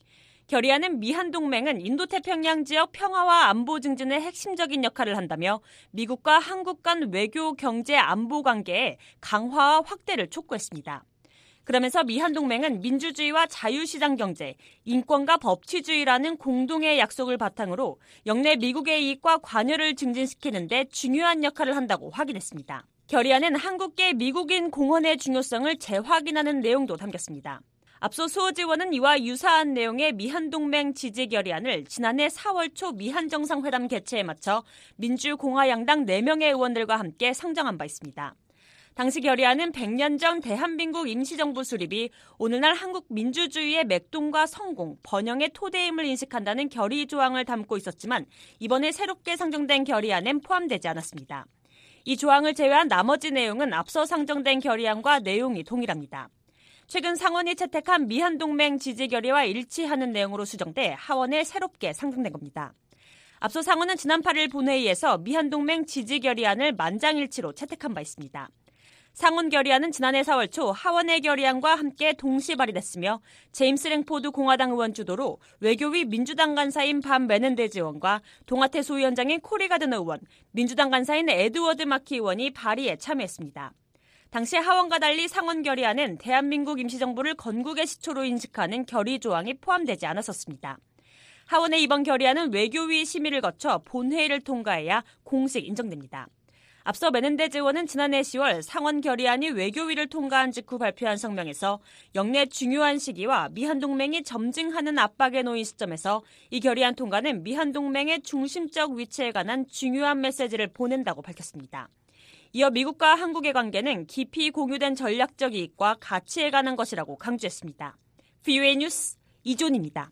결의안은 미한동맹은 인도태평양 지역 평화와 안보 증진에 핵심적인 역할을 한다며 미국과 한국 간 외교, 경제, 안보 관계의 강화와 확대를 촉구했습니다. 그러면서 미한동맹은 민주주의와 자유시장 경제, 인권과 법치주의라는 공동의 약속을 바탕으로 영내 미국의 이익과 관여를 증진시키는 데 중요한 역할을 한다고 확인했습니다. 결의안은 한국계 미국인 공헌의 중요성을 재확인하는 내용도 담겼습니다. 앞서 수호지 의원은 이와 유사한 내용의 미한동맹 지지 결의안을 지난해 사월 초 미한정상회담 개최에 맞춰 민주공화양당 네 명의 의원들과 함께 상정한 바 있습니다. 당시 결의안은 백 년 전 대한민국 임시정부 수립이 오늘날 한국 민주주의의 맥동과 성공, 번영의 토대임을 인식한다는 결의 조항을 담고 있었지만 이번에 새롭게 상정된 결의안엔 포함되지 않았습니다. 이 조항을 제외한 나머지 내용은 앞서 상정된 결의안과 내용이 동일합니다. 최근 상원이 채택한 미한동맹 지지 결의와 일치하는 내용으로 수정돼 하원에 새롭게 상정된 겁니다. 앞서 상원은 지난 팔 일 본회의에서 미한동맹 지지 결의안을 만장일치로 채택한 바 있습니다. 상원 결의안은 지난해 사월 초 하원의 결의안과 함께 동시 발의됐으며 제임스 랭포드 공화당 의원 주도로 외교위 민주당 간사인 반 메넨데즈 의원과 동아태 소위원장인 코리 가드너 의원, 민주당 간사인 에드워드 마키 의원이 발의에 참여했습니다. 당시 하원과 달리 상원 결의안은 대한민국 임시정부를 건국의 시초로 인식하는 결의 조항이 포함되지 않았었습니다. 하원의 이번 결의안은 외교위 심의를 거쳐 본회의를 통과해야 공식 인정됩니다. 앞서 메넨데즈 의원은 지난해 시월 상원 결의안이 외교위를 통과한 직후 발표한 성명에서 영내 중요한 시기와 미한동맹이 점증하는 압박에 놓인 시점에서 이 결의안 통과는 미한동맹의 중심적 위치에 관한 중요한 메시지를 보낸다고 밝혔습니다. 이어 미국과 한국의 관계는 깊이 공유된 전략적 이익과 가치에 관한 것이라고 강조했습니다. 브이오에이 뉴스 이존입니다.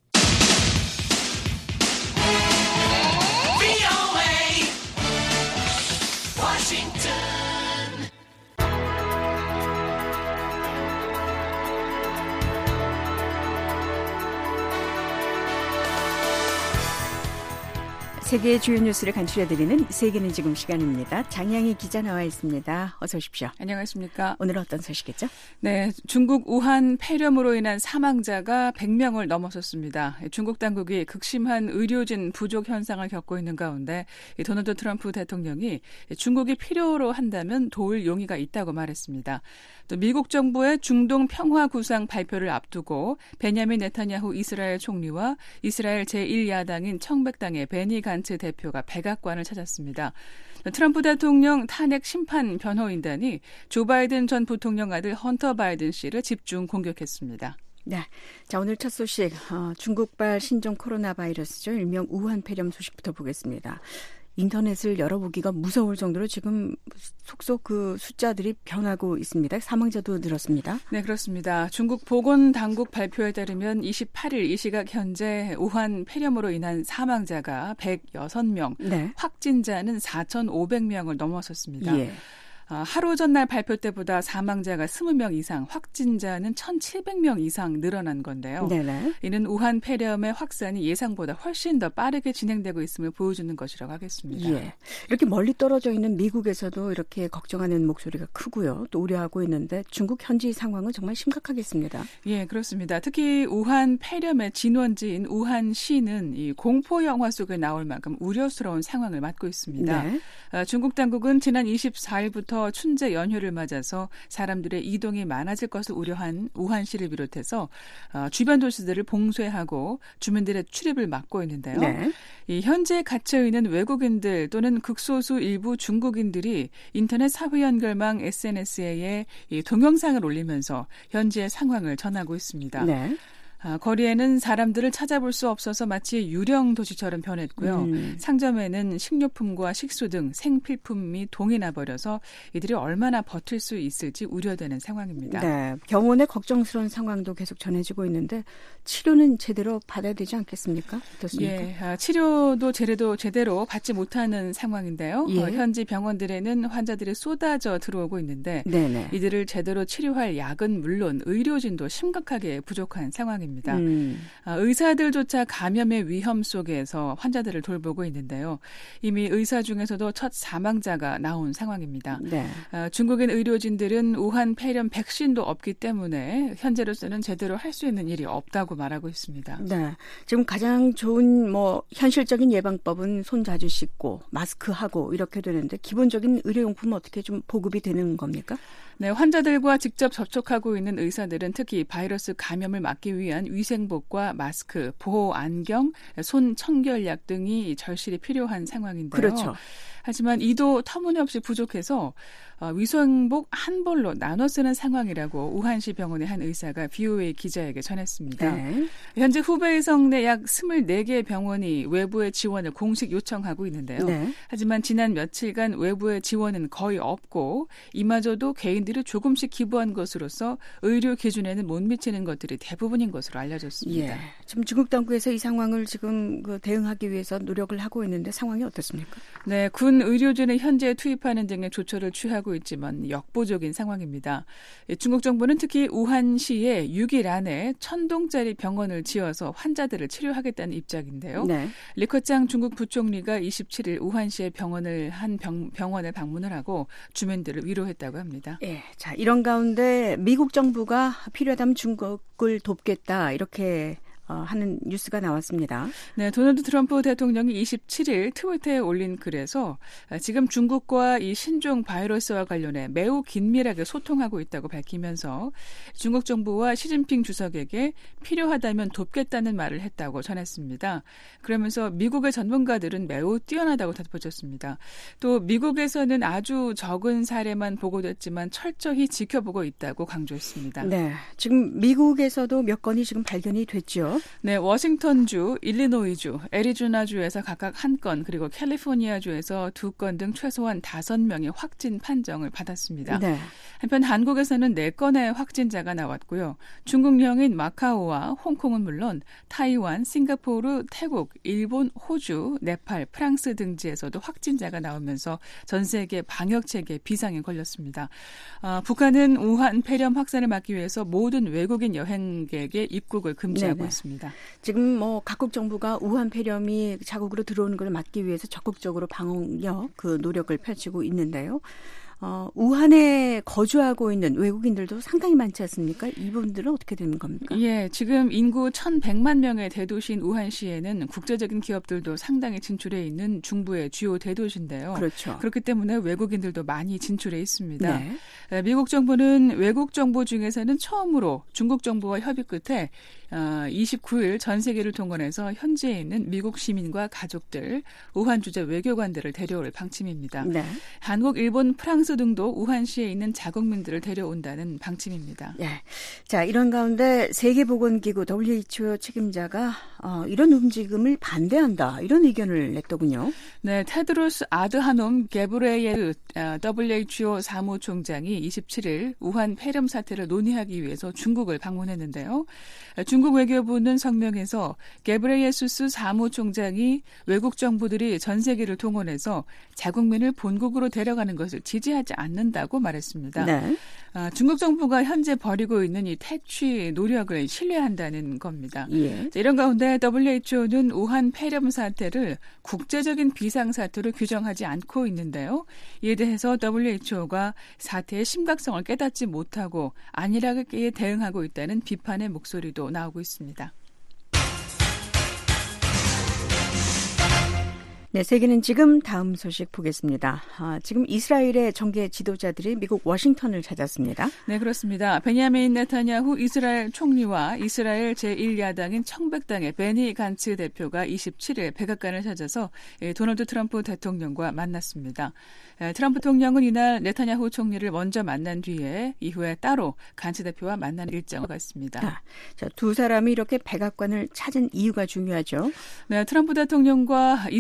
세계의 주요 뉴스를 간추려드리는 세계는 지금 시간입니다. 장양희 기자 나와 있습니다. 어서 오십시오. 안녕하십니까. 오늘 어떤 소식이죠? 네, 중국 우한 폐렴으로 인한 사망자가 백 명을 넘어섰습니다. 중국 당국이 극심한 의료진 부족 현상을 겪고 있는 가운데 도널드 트럼프 대통령이 중국이 필요로 한다면 도울 용의가 있다고 말했습니다. 또 미국 정부의 중동 평화 구상 발표를 앞두고 베냐민 네타냐후 이스라엘 총리와 이스라엘 제일 야당인 청백당의 베니 간츠 대표가 백악관을 찾았습니다. 트럼프 대통령 탄핵 심판 변호인단이 조 바이든 전 부통령 아들 헌터 바이든 씨를 집중 공격했습니다. 네, 자 오늘 첫 소식 어, 중국발 신종 코로나 바이러스죠. 일명 우한 폐렴 소식부터 보겠습니다. 인터넷을 열어보기가 무서울 정도로 지금 속속 그 숫자들이 변하고 있습니다. 사망자도 늘었습니다. 네, 그렇습니다. 중국 보건당국 발표에 따르면 이십팔 일 이 시각 현재 우한 폐렴으로 인한 사망자가 백육 명, 네. 확진자는 사천오백 명을 넘어섰습니다. 예. 하루 전날 발표 때보다 사망자가 이십 명 이상, 확진자는 천칠백 명 이상 늘어난 건데요. 네네. 이는 우한 폐렴의 확산이 예상보다 훨씬 더 빠르게 진행되고 있음을 보여주는 것이라고 하겠습니다. 예. 이렇게 멀리 떨어져 있는 미국에서도 이렇게 걱정하는 목소리가 크고요. 또 우려하고 있는데 중국 현지 상황은 정말 심각하겠습니다. 예, 그렇습니다. 특히 우한 폐렴의 진원지인 우한시는 이 공포 영화 속에 나올 만큼 우려스러운 상황을 맞고 있습니다. 네. 아, 중국 당국은 지난 이십사 일부터 춘제 연휴를 맞아서 사람들의 이동이 많아질 것을 우려한 우한시를 비롯해서 주변 도시들을 봉쇄하고 주민들의 출입을 막고 있는데요. 네. 이 현재 갇혀 있는 외국인들 또는 극소수 일부 중국인들이 인터넷 사회 연결망 에스엔에스에 이 동영상을 올리면서 현지의 상황을 전하고 있습니다. 네. 아, 거리에는 사람들을 찾아볼 수 없어서 마치 유령 도시처럼 변했고요. 음. 상점에는 식료품과 식수 등 생필품이 동이 나버려서 이들이 얼마나 버틸 수 있을지 우려되는 상황입니다. 네, 병원의 걱정스러운 상황도 계속 전해지고 있는데 치료는 제대로 받아야 되지 않겠습니까? 어떻습니까? 예, 아, 치료도 제대로 제대로 받지 못하는 상황인데요. 예. 어, 현지 병원들에는 환자들이 쏟아져 들어오고 있는데 네네. 이들을 제대로 치료할 약은 물론 의료진도 심각하게 부족한 상황입니다. 밝혔습니다. 음. 의사들조차 감염의 위험 속에서 환자들을 돌보고 있는데요. 이미 의사 중에서도 첫 사망자가 나온 상황입니다. 네. 중국인 의료진들은 우한 폐렴 백신도 없기 때문에 현재로서는 제대로 할 수 있는 일이 없다고 말하고 있습니다. 네. 지금 가장 좋은 뭐 현실적인 예방법은 손 자주 씻고 마스크하고 이렇게 되는데 기본적인 의료용품은 어떻게 좀 보급이 되는 겁니까? 네, 환자들과 직접 접촉하고 있는 의사들은 특히 바이러스 감염을 막기 위한 위생복과 마스크, 보호 안경, 손 청결약 등이 절실히 필요한 상황인데요. 그렇죠. 하지만 이도 터무니없이 부족해서 위생복 한 벌로 나눠 쓰는 상황이라고 우한시 병원의 한 의사가 비오에이 기자에게 전했습니다. 네. 현재 후베이 성내 약 스물네 개의 병원이 외부의 지원을 공식 요청하고 있는데요. 네. 하지만 지난 며칠간 외부의 지원은 거의 없고 이마저도 개인들이 조금씩 기부한 것으로서 의료 기준에는 못 미치는 것들이 대부분인 것으로 알려졌습니다. 예. 지금 중국 당국에서 이 상황을 지금 그 대응하기 위해서 노력을 하고 있는데 상황이 어떻습니까? 네, 군 의료진을 현재 투입하는 등의 조처를 취하고 있지만 역부족인 상황입니다. 중국 정부는 특히 우한시에 육 일 안에 천 동짜리 병원을 지어서 환자들을 치료하겠다는 입장인데요. 네. 리커짱 중국 부총리가 이십칠 일 우한시의 병원을 한 병, 병원을 방문을 하고 주민들을 위로했다고 합니다. 예, 자 이런 가운데 미국 정부가 필요하다면 중국을 돕겠다 이렇게 어, 하는 뉴스가 나왔습니다. 네, 도널드 트럼프 대통령이 이십칠 일 트위터에 올린 글에서 지금 중국과 이 신종 바이러스와 관련해 매우 긴밀하게 소통하고 있다고 밝히면서 중국 정부와 시진핑 주석에게 필요하다면 돕겠다는 말을 했다고 전했습니다. 그러면서 미국의 전문가들은 매우 뛰어나다고 덧붙였습니다. 또 미국에서는 아주 적은 사례만 보고됐지만 철저히 지켜보고 있다고 강조했습니다. 네, 지금 미국에서도 몇 건이 지금 발견이 됐죠. 네, 워싱턴주, 일리노이주, 애리조나주에서 각각 한 건, 그리고 캘리포니아주에서 두 건 등 최소한 다섯 명의 확진 판정을 받았습니다. 네. 한편 한국에서는 네 건의 확진자가 나왔고요. 중국령인 마카오와 홍콩은 물론 타이완, 싱가포르, 태국, 일본, 호주, 네팔, 프랑스 등지에서도 확진자가 나오면서 전 세계 방역체계에 비상이 걸렸습니다. 아, 북한은 우한 폐렴 확산을 막기 위해서 모든 외국인 여행객의 입국을 금지하고 네네. 있습니다. 지금 뭐 각국 정부가 우한 폐렴이 자국으로 들어오는 걸 막기 위해서 적극적으로 방역 그 노력을 펼치고 있는데요. 어, 우한에 거주하고 있는 외국인들도 상당히 많지 않습니까? 이분들은 어떻게 되는 겁니까? 예, 지금 인구 천백만 명의 대도시인 우한시에는 국제적인 기업들도 상당히 진출해 있는 중부의 주요 대도시인데요. 그렇죠. 그렇기 때문에 외국인들도 많이 진출해 있습니다. 네. 미국 정부는 외국 정부 중에서는 처음으로 중국 정부와 협의 끝에 이십구 일 전 세계를 동원해서 현지에 있는 미국 시민과 가족들, 우한 주재 외교관들을 데려올 방침입니다. 네. 한국, 일본, 프랑스 등도 우한시에 있는 자국민들을 데려온다는 방침입니다. 네. 자, 이런 가운데 세계보건기구 더블유에이치오 책임자가 어, 이런 움직임을 반대한다. 이런 의견을 냈더군요. 네, 테드로스 아드하놈 게브레예스 더블유에이치오 사무총장이 이십칠 일 우한 폐렴 사태를 논의하기 위해서 중국을 방문했는데요. 중국 외교부는 성명에서 게브레예수스 사무총장이 외국 정부들이 전 세계를 동원해서 자국민을 본국으로 데려가는 것을 지지하지 않는다고 말했습니다. 네. 아, 중국 정부가 현재 벌이고 있는 이 퇴치 노력을 신뢰한다는 겁니다. 예. 자, 이런 가운데 더블유에이치오는 우한 폐렴 사태를 국제적인 비상사태로 규정하지 않고 있는데요. 이에 대해서 더블유에이치오가 사태의 심각성을 깨닫지 못하고 안일하게 대응하고 있다는 비판의 목소리도 나오고 있습니다. 네, 세계는 지금 다음 소식 보겠습니다. 아, 지금 이스라엘의 정계 지도자들이 미국 워싱턴을 찾았습니다. 네, 그렇습니다. 베냐민 네타냐후 이스라엘 총리와 이스라엘 제일 야당인 청백당의 베니 간츠 대표가 이십칠 일 백악관을 찾아서 도널드 트럼프 대통령과 만났습니다. 트럼프 대통령은 이날 네타냐후 총리를 먼저 만난 뒤에 이후에 따로 간츠 대표와 만나는 일정을 갖습니다. 아, 자, 두 사람이 이렇게 백악관을 찾은 이유가 중요하죠. 네, 트럼프 대통령과 이스라엘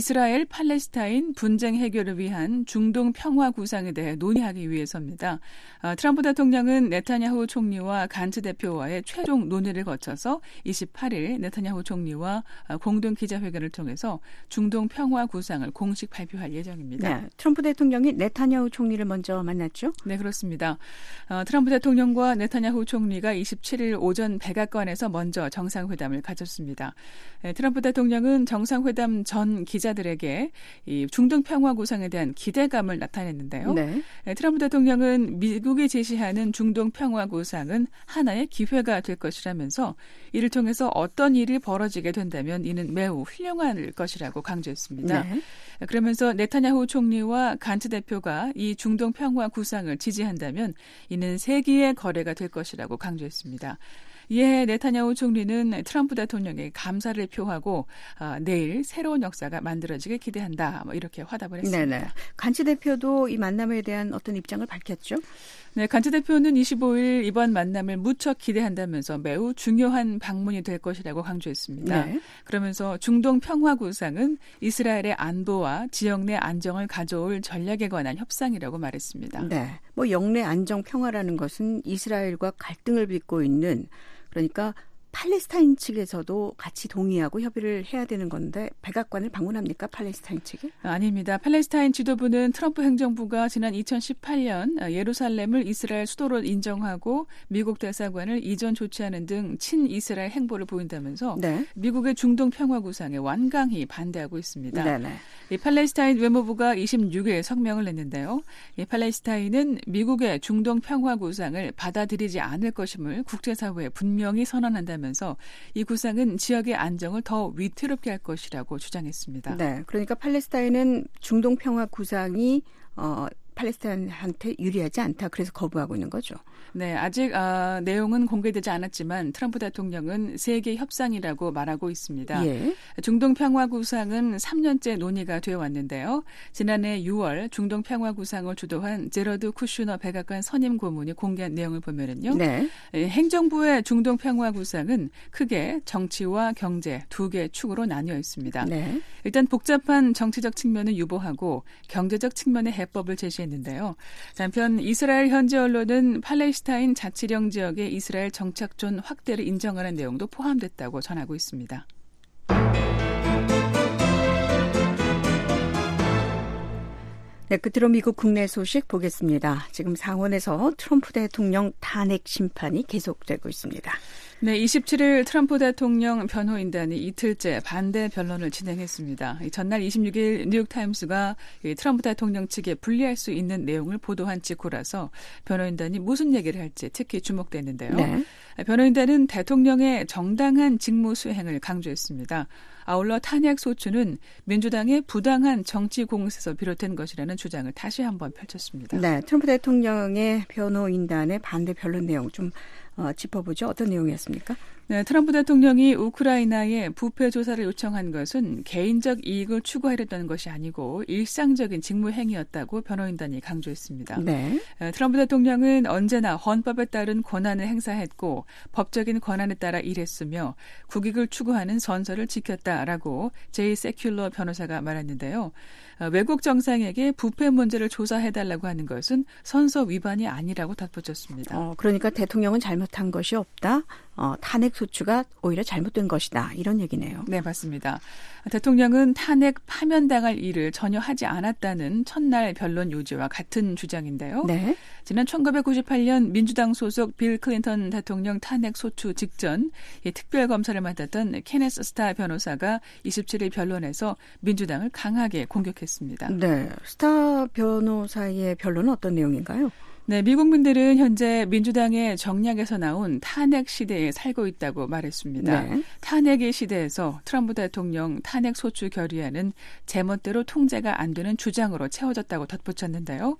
이스라엘 팔레스타인 분쟁 해결을 위한 중동 평화 구상에 대해 논의하기 위해서입니다. 어, 트럼프 대통령은 네타냐후 총리와 간츠 대표와의 최종 논의를 거쳐서 이십팔 일 네타냐후 총리와 공동 기자회견을 통해서 중동 평화 구상을 공식 발표할 예정입니다. 네, 트럼프 대통령이 네타냐후 총리를 먼저 만났죠? 네, 그렇습니다. 어, 트럼프 대통령과 네타냐후 총리가 이십칠 일 오전 백악관에서 먼저 정상회담을 가졌습니다. 네, 트럼프 대통령은 정상회담 전 기자들에게 이 중동 평화 구상에 대한 기대감을 나타냈는데요. 네. 네, 트럼프 대통령은 미국이 제시하는 중동 평화 구상은 하나의 기회가 될 것이라면서 이를 통해서 어떤 일이 벌어지게 된다면 이는 매우 훌륭할 것이라고 강조했습니다. 네. 그러면서 네타냐후 총리와 간츠 대표가 이 중동 평화 구상을 지지한다면 이는 세계의 거래가 될 것이라고 강조했습니다. 이에 네타냐후 총리는 트럼프 대통령에게 감사를 표하고 어, 내일 새로운 역사가 만들어지길 기대한다. 뭐 이렇게 화답을 했습니다. 네네. 간츠 대표도 이 만남에 대한 어떤 입장을 밝혔죠? 네, 간츠 대표는 이십오 일 이번 만남을 무척 기대한다면서 매우 중요한 방문이 될 것이라고 강조했습니다. 네. 그러면서 중동 평화 구상은 이스라엘의 안보와 지역 내 안정을 가져올 전략에 관한 협상이라고 말했습니다. 네, 뭐 영내 안정 평화라는 것은 이스라엘과 갈등을 빚고 있는 그러니까 팔레스타인 측에서도 같이 동의하고 협의를 해야 되는 건데 백악관을 방문합니까? 팔레스타인 측이? 아닙니다. 팔레스타인 지도부는 트럼프 행정부가 지난 이천십팔 년 예루살렘을 이스라엘 수도로 인정하고 미국 대사관을 이전 조치하는 등 친이스라엘 행보를 보인다면서 네. 미국의 중동 평화 구상에 완강히 반대하고 있습니다. 네네. 이 팔레스타인 외무부가 이십육 일 성명을 냈는데요. 이 팔레스타인은 미국의 중동 평화 구상을 받아들이지 않을 것임을 국제사회에 분명히 선언한다면서 이 구상은 지역의 안정을 더 위태롭게 할 것이라고 주장했습니다. 네, 그러니까 팔레스타인은 중동 평화 구상이 어, 팔레스타인한테 유리하지 않다. 그래서 거부하고 있는 거죠. 네, 아직 아, 내용은 공개되지 않았지만 트럼프 대통령은 세계 협상이라고 말하고 있습니다. 예. 중동 평화 구상은 삼 년째 논의가 되어 왔는데요. 지난해 유월 중동 평화 구상을 주도한 제러드 쿠슈너 백악관 선임 고문이 공개한 내용을 보면은요. 네. 행정부의 중동 평화 구상은 크게 정치와 경제 두 개 축으로 나뉘어 있습니다. 네. 일단 복잡한 정치적 측면은 유보하고 경제적 측면의 해법을 제시했는데요. 한편 이스라엘 현지 언론은 팔레스타인 자치령 지역의 이스라엘 정착존 확대를 인정하는 내용도 포함됐다고 전하고 있습니다. 네, 끝으로 미국 국내 소식 보겠습니다. 지금 상원에서 트럼프 대통령 탄핵 심판이 계속되고 있습니다. 네, 이십칠 일 트럼프 대통령 변호인단이 이틀째 반대 변론을 진행했습니다. 전날 이십육 일 뉴욕타임스가 트럼프 대통령 측에 불리할 수 있는 내용을 보도한 직후라서 변호인단이 무슨 얘기를 할지 특히 주목됐는데요. 네. 변호인단은 대통령의 정당한 직무 수행을 강조했습니다. 아울러 탄핵 소추는 민주당의 부당한 정치 공세에서 비롯된 것이라는 주장을 다시 한번 펼쳤습니다. 네, 트럼프 대통령의 변호인단의 반대 변론 내용 좀 어, 짚어보죠. 어떤 내용이었습니까? 네, 트럼프 대통령이 우크라이나에 부패 조사를 요청한 것은 개인적 이익을 추구하려던 것이 아니고 일상적인 직무 행위였다고 변호인단이 강조했습니다. 네. 트럼프 대통령은 언제나 헌법에 따른 권한을 행사했고 법적인 권한에 따라 일했으며 국익을 추구하는 선서를 지켰다라고 제이 세큘러 변호사가 말했는데요. 외국 정상에게 부패 문제를 조사해달라고 하는 것은 선서 위반이 아니라고 덧붙였습니다. 어, 그러니까 대통령은 잘못한 것이 없다. 어, 탄핵 소추가 오히려 잘못된 것이다. 이런 얘기네요. 네, 맞습니다. 대통령은 탄핵 파면당할 일을 전혀 하지 않았다는 첫날 변론 요지와 같은 주장인데요. 네. 지난 천구백구십팔 년 민주당 소속 빌 클린턴 대통령 탄핵 소추 직전 특별검사를 맡았던 케네스 스타 변호사가 이십칠 일 변론에서 민주당을 강하게 공격했습니다. 네, 스타 변호사의 변론은 어떤 내용인가요? 네, 미국민들은 현재 민주당의 정략에서 나온 탄핵 시대에 살고 있다고 말했습니다. 네. 탄핵의 시대에서 트럼프 대통령 탄핵 소추 결의안은 제멋대로 통제가 안 되는 주장으로 채워졌다고 덧붙였는데요.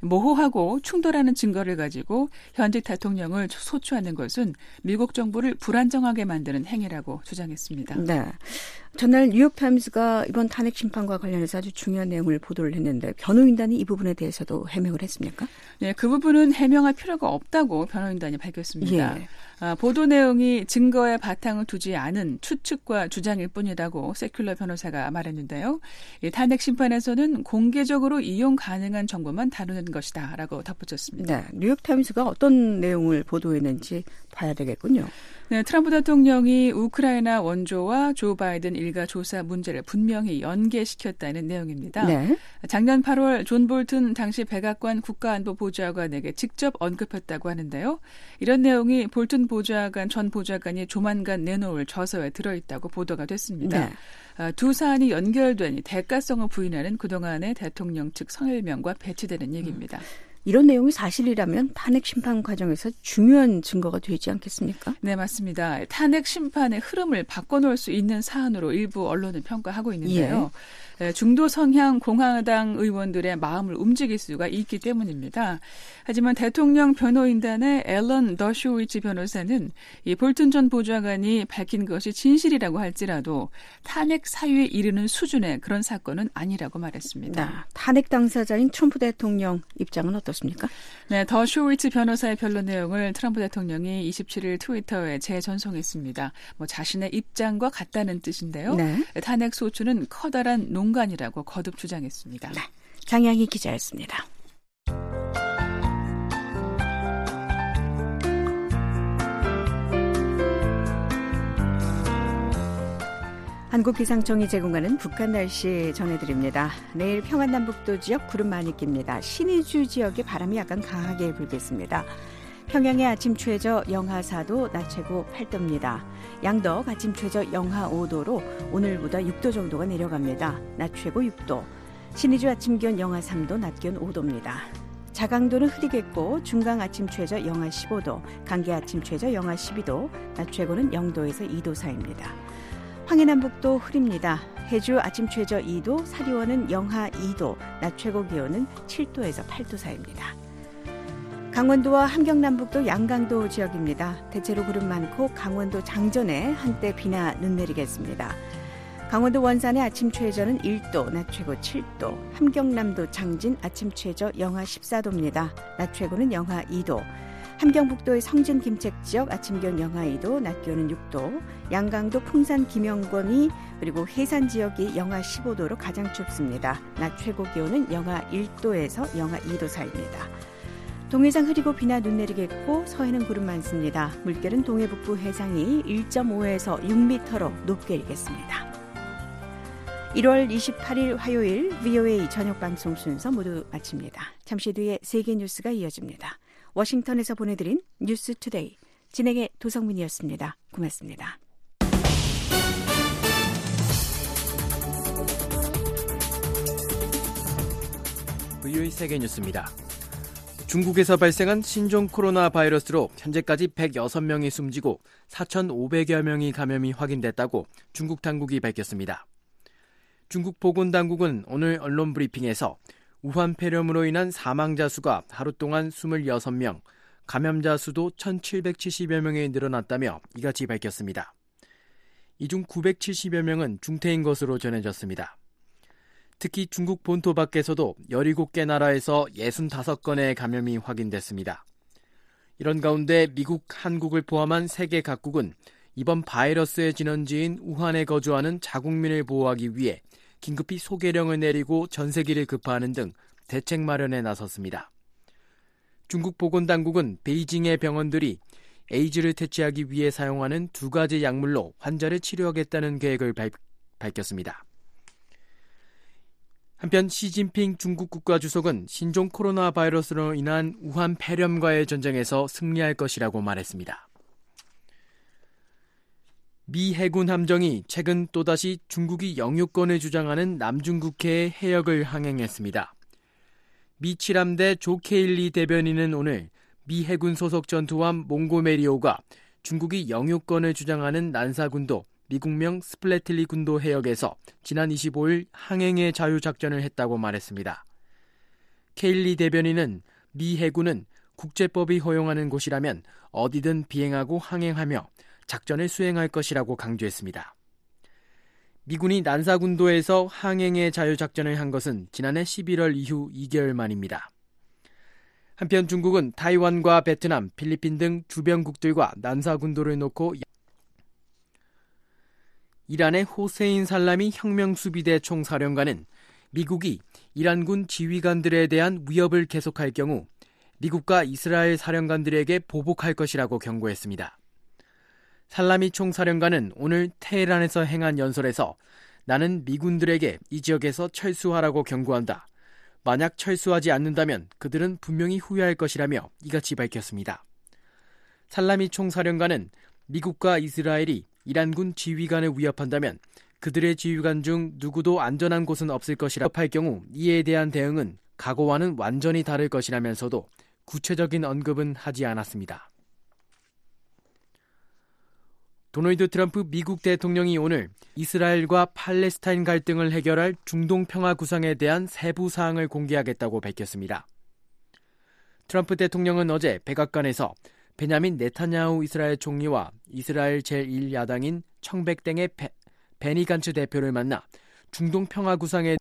모호하고 충돌하는 증거를 가지고 현직 대통령을 소추하는 것은 미국 정부를 불안정하게 만드는 행위라고 주장했습니다. 네. 전날 뉴욕타임스가 이번 탄핵 심판과 관련해서 아주 중요한 내용을 보도를 했는데 변호인단이 이 부분에 대해서도 해명을 했습니까? 네, 그 부분은 해명할 필요가 없다고 변호인단이 밝혔습니다. 예. 아, 보도 내용이 증거에 바탕을 두지 않은 추측과 주장일 뿐이라고 세큘러 변호사가 말했는데요. 이 탄핵 심판에서는 공개적으로 이용 가능한 정보만 다루는 것이다라고 덧붙였습니다. 네, 뉴욕타임스가 어떤 내용을 보도했는지 봐야 되겠군요. 네, 트럼프 대통령이 우크라이나 원조와 조 바이든 일가 조사 문제를 분명히 연계시켰다는 내용입니다. 네. 작년 팔월 존 볼튼 당시 백악관 국가안보보좌관에게 직접 언급했다고 하는데요. 이런 내용이 볼튼 보좌관 전 보좌관이 조만간 내놓을 저서에 들어있다고 보도가 됐습니다. 네. 두 사안이 연결되니 대가성을 부인하는 그동안의 대통령 측 성hel명과 배치되는 얘기입니다. 음. 이런 내용이 사실이라면 탄핵 심판 과정에서 중요한 증거가 되지 않겠습니까? 네, 맞습니다. 탄핵 심판의 흐름을 바꿔놓을 수 있는 사안으로 일부 언론은 평가하고 있는데요. 예. 중도 성향 공화당 의원들의 마음을 움직일 수가 있기 때문입니다. 하지만 대통령 변호인단의 앨런 더쇼위츠 변호사는 이 볼튼 전 보좌관이 밝힌 것이 진실이라고 할지라도 탄핵 사유에 이르는 수준의 그런 사건은 아니라고 말했습니다. 네, 탄핵 당사자인 트럼프 대통령 입장은 어떻습니까? 네, 더쇼위츠 변호사의 변론 내용을 트럼프 대통령이 이십칠일 트위터에 재전송했습니다. 뭐 자신의 입장과 같다는 뜻인데요. 네. 탄핵 소추는 커다란 농간이라고 거듭 주장했습니다. 네, 장양희 기자였습니다. 한국기상청이 제공하는 북한 날씨 전해드립니다. 내일 평안남북도 지역 구름 많이 낍니다. 신의주 지역에 바람이 약간 강하게 불겠습니다. 평양의 아침 최저 영하 사도, 낮 최고 팔도입니다. 양덕 아침 최저 영하 오도로 오늘보다 육도 정도가 내려갑니다. 낮 최고 육도. 신의주 아침 기온 영하 삼도, 낮 기온 오도입니다. 자강도는 흐리겠고 중강 아침 최저 영하 십오도, 강계 아침 최저 영하 십이도, 낮 최고는 영도에서 이도 사이입니다. 황해남북도 흐립니다. 해주 아침 최저 이도, 사리원은 영하 이도, 낮 최고 기온은 칠도에서 팔도 사이입니다. 강원도와 함경남북도 양강도 지역입니다. 대체로 구름 많고 강원도 장전에 한때 비나 눈 내리겠습니다. 강원도 원산의 아침 최저는 일도, 낮 최고 칠도, 함경남도 장진 아침 최저 영하 십사도입니다. 낮 최고는 영하 이도, 함경북도의 성진 김책 지역 아침 기온 영하 이도, 낮 기온은 육도, 양강도 풍산 김영권이 그리고 해산 지역이 영하 십오도로 가장 춥습니다. 낮 최고 기온은 영하 일도에서 영하 이도 사이입니다. 동해상 흐리고 비나 눈 내리겠고 서해는 구름 많습니다. 물결은 동해 북부 해상이 일점오에서 육 미터로 높게 일겠습니다. 일월 이십팔일 화요일 브이오에이 저녁 방송 순서 모두 마칩니다. 잠시 뒤에 세계 뉴스가 이어집니다. 워싱턴에서 보내드린 뉴스 투데이. 진행의 도성민이었습니다. 고맙습니다. 브이오에이 세계 뉴스입니다. 중국에서 발생한 신종 코로나 바이러스로 현재까지 백육 명이 숨지고 사천오백여 명이 감염이 확인됐다고 중국 당국이 밝혔습니다. 중국 보건당국은 오늘 언론 브리핑에서 우한 폐렴으로 인한 사망자 수가 하루 동안 이십육 명, 감염자 수도 천칠백칠십여 명에 늘어났다며 이같이 밝혔습니다. 이 중 구백칠십여 명은 중태인 것으로 전해졌습니다. 특히 중국 본토 밖에서도 열일곱 개 나라에서 육십오 건의 감염이 확인됐습니다. 이런 가운데 미국, 한국을 포함한 세계 각국은 이번 바이러스의 진원지인 우한에 거주하는 자국민을 보호하기 위해 긴급히 소개령을 내리고 전세기를 급파하는 등 대책 마련에 나섰습니다. 중국 보건당국은 베이징의 병원들이 에이즈를 퇴치하기 위해 사용하는 두 가지 약물로 환자를 치료하겠다는 계획을 발, 밝혔습니다. 한편 시진핑 중국 국가주석은 신종 코로나 바이러스로 인한 우한 폐렴과의 전쟁에서 승리할 것이라고 말했습니다. 미 해군 함정이 최근 또다시 중국이 영유권을 주장하는 남중국해의 해역을 항행했습니다. 미 칠함대 조 케일리 대변인은 오늘 미 해군 소속 전투함 몽고메리오가 중국이 영유권을 주장하는 난사군도 미국명 스플래틀리 군도 해역에서 지난 이십오일 항행의 자유작전을 했다고 말했습니다. 케일리 대변인은 미 해군은 국제법이 허용하는 곳이라면 어디든 비행하고 항행하며 작전을 수행할 것이라고 강조했습니다. 미군이 난사군도에서 항행의 자유작전을 한 것은 지난해 십일월 이후 이 개월 만입니다. 한편 중국은 타이완과 베트남, 필리핀 등 주변국들과 난사군도를 놓고 이란의 호세인 살라미 혁명수비대 총사령관은 미국이 이란군 지휘관들에 대한 위협을 계속할 경우 미국과 이스라엘 사령관들에게 보복할 것이라고 경고했습니다. 살라미 총사령관은 오늘 테헤란에서 행한 연설에서 나는 미군들에게 이 지역에서 철수하라고 경고한다. 만약 철수하지 않는다면 그들은 분명히 후회할 것이라며 이같이 밝혔습니다. 살라미 총사령관은 미국과 이스라엘이 이란군 지휘관을 위협한다면 그들의 지휘관 중 누구도 안전한 곳은 없을 것이라 할 경우 이에 대한 대응은 과거와는 완전히 다를 것이라면서도 구체적인 언급은 하지 않았습니다. 도널드 트럼프 미국 대통령이 오늘 이스라엘과 팔레스타인 갈등을 해결할 중동 평화 구상에 대한 세부 사항을 공개하겠다고 밝혔습니다. 트럼프 대통령은 어제 백악관에서 베냐민 네타냐후 이스라엘 총리와 이스라엘 제일 야당인 청백당의 베, 베니 간츠 대표를 만나 중동 평화 구상에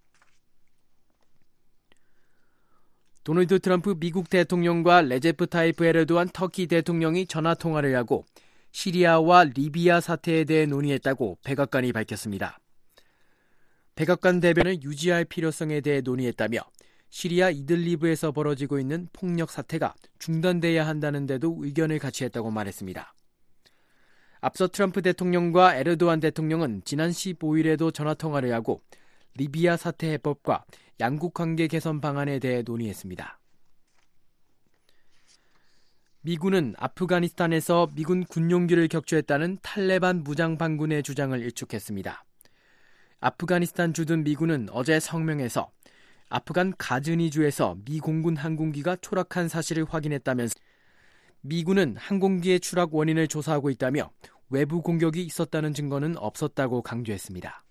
도널드 트럼프 미국 대통령과 레제프 타이프 에르도안 터키 대통령이 전화통화를 하고 시리아와 리비아 사태에 대해 논의했다고 백악관이 밝혔습니다. 백악관 대변을 유지할 필요성에 대해 논의했다며 시리아 이들리브에서 벌어지고 있는 폭력 사태가 중단돼야 한다는 데도 의견을 같이 했다고 말했습니다. 앞서 트럼프 대통령과 에르도안 대통령은 지난 십오일에도 전화통화를 하고 리비아 사태 해법과 양국 관계 개선 방안에 대해 논의했습니다. 미군은 아프가니스탄에서 미군 군용기를 격추했다는 탈레반 무장 반군의 주장을 일축했습니다. 아프가니스탄 주둔 미군은 어제 성명에서 아프간 가즈니주에서 미 공군 항공기가 추락한 사실을 확인했다면서 미군은 항공기의 추락 원인을 조사하고 있다며 외부 공격이 있었다는 증거는 없었다고 강조했습니다.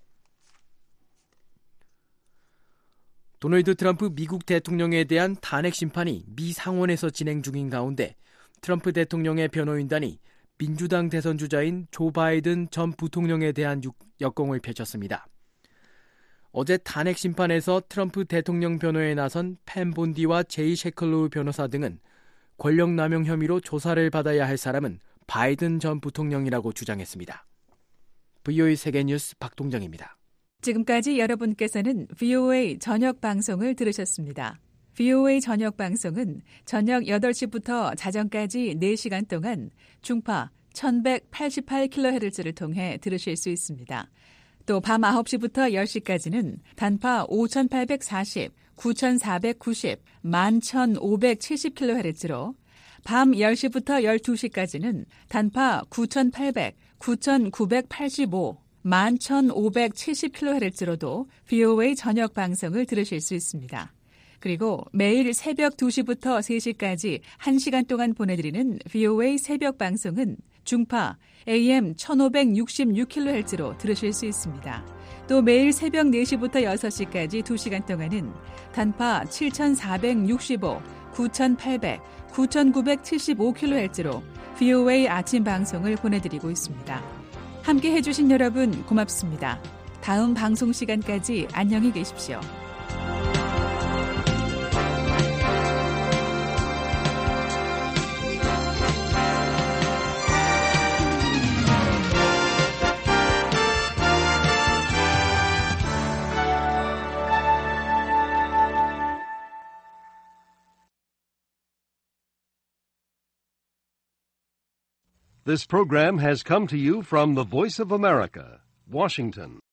도널드 트럼프 미국 대통령에 대한 탄핵 심판이 미 상원에서 진행 중인 가운데 트럼프 대통령의 변호인단이 민주당 대선 주자인 조 바이든 전 부통령에 대한 역공을 펼쳤습니다. 어제 탄핵 심판에서 트럼프 대통령 변호에 나선 팬 본디와 제이 셰클로우 변호사 등은 권력 남용 혐의로 조사를 받아야 할 사람은 바이든 전 부통령이라고 주장했습니다. 브이오에이 세계뉴스 박동정입니다. 지금까지 여러분께서는 브이오에이 저녁 방송을 들으셨습니다. 브이오에이 저녁 방송은 저녁 여덟 시부터 자정까지 네 시간 동안 중파 천백팔십팔 킬로헤르츠를 통해 들으실 수 있습니다. 또 밤 아홉 시부터 열 시까지는 단파 오천팔백사십, 구천사백구십, 만 천오백칠십 킬로헤르츠로 밤 열 시부터 열두 시까지는 단파 구천팔백, 구천구백팔십오, 만 천오백칠십 킬로헤르츠로도 브이오에이 저녁 방송을 들으실 수 있습니다. 그리고 매일 새벽 두 시부터 세 시까지 한 시간 동안 보내드리는 브이오에이 새벽 방송은 중파 에이엠 천오백육십육 킬로헤르츠로 들으실 수 있습니다. 또 매일 새벽 네 시부터 여섯 시까지 두 시간 동안은 단파 칠천사백육십오, 구천팔백, 구천구백칠십오 킬로헤르츠로 브이오에이 아침 방송을 보내드리고 있습니다. 함께 해주신 여러분 고맙습니다. 다음 방송 시간까지 안녕히 계십시오. This program has come to you from the Voice of America, Washington.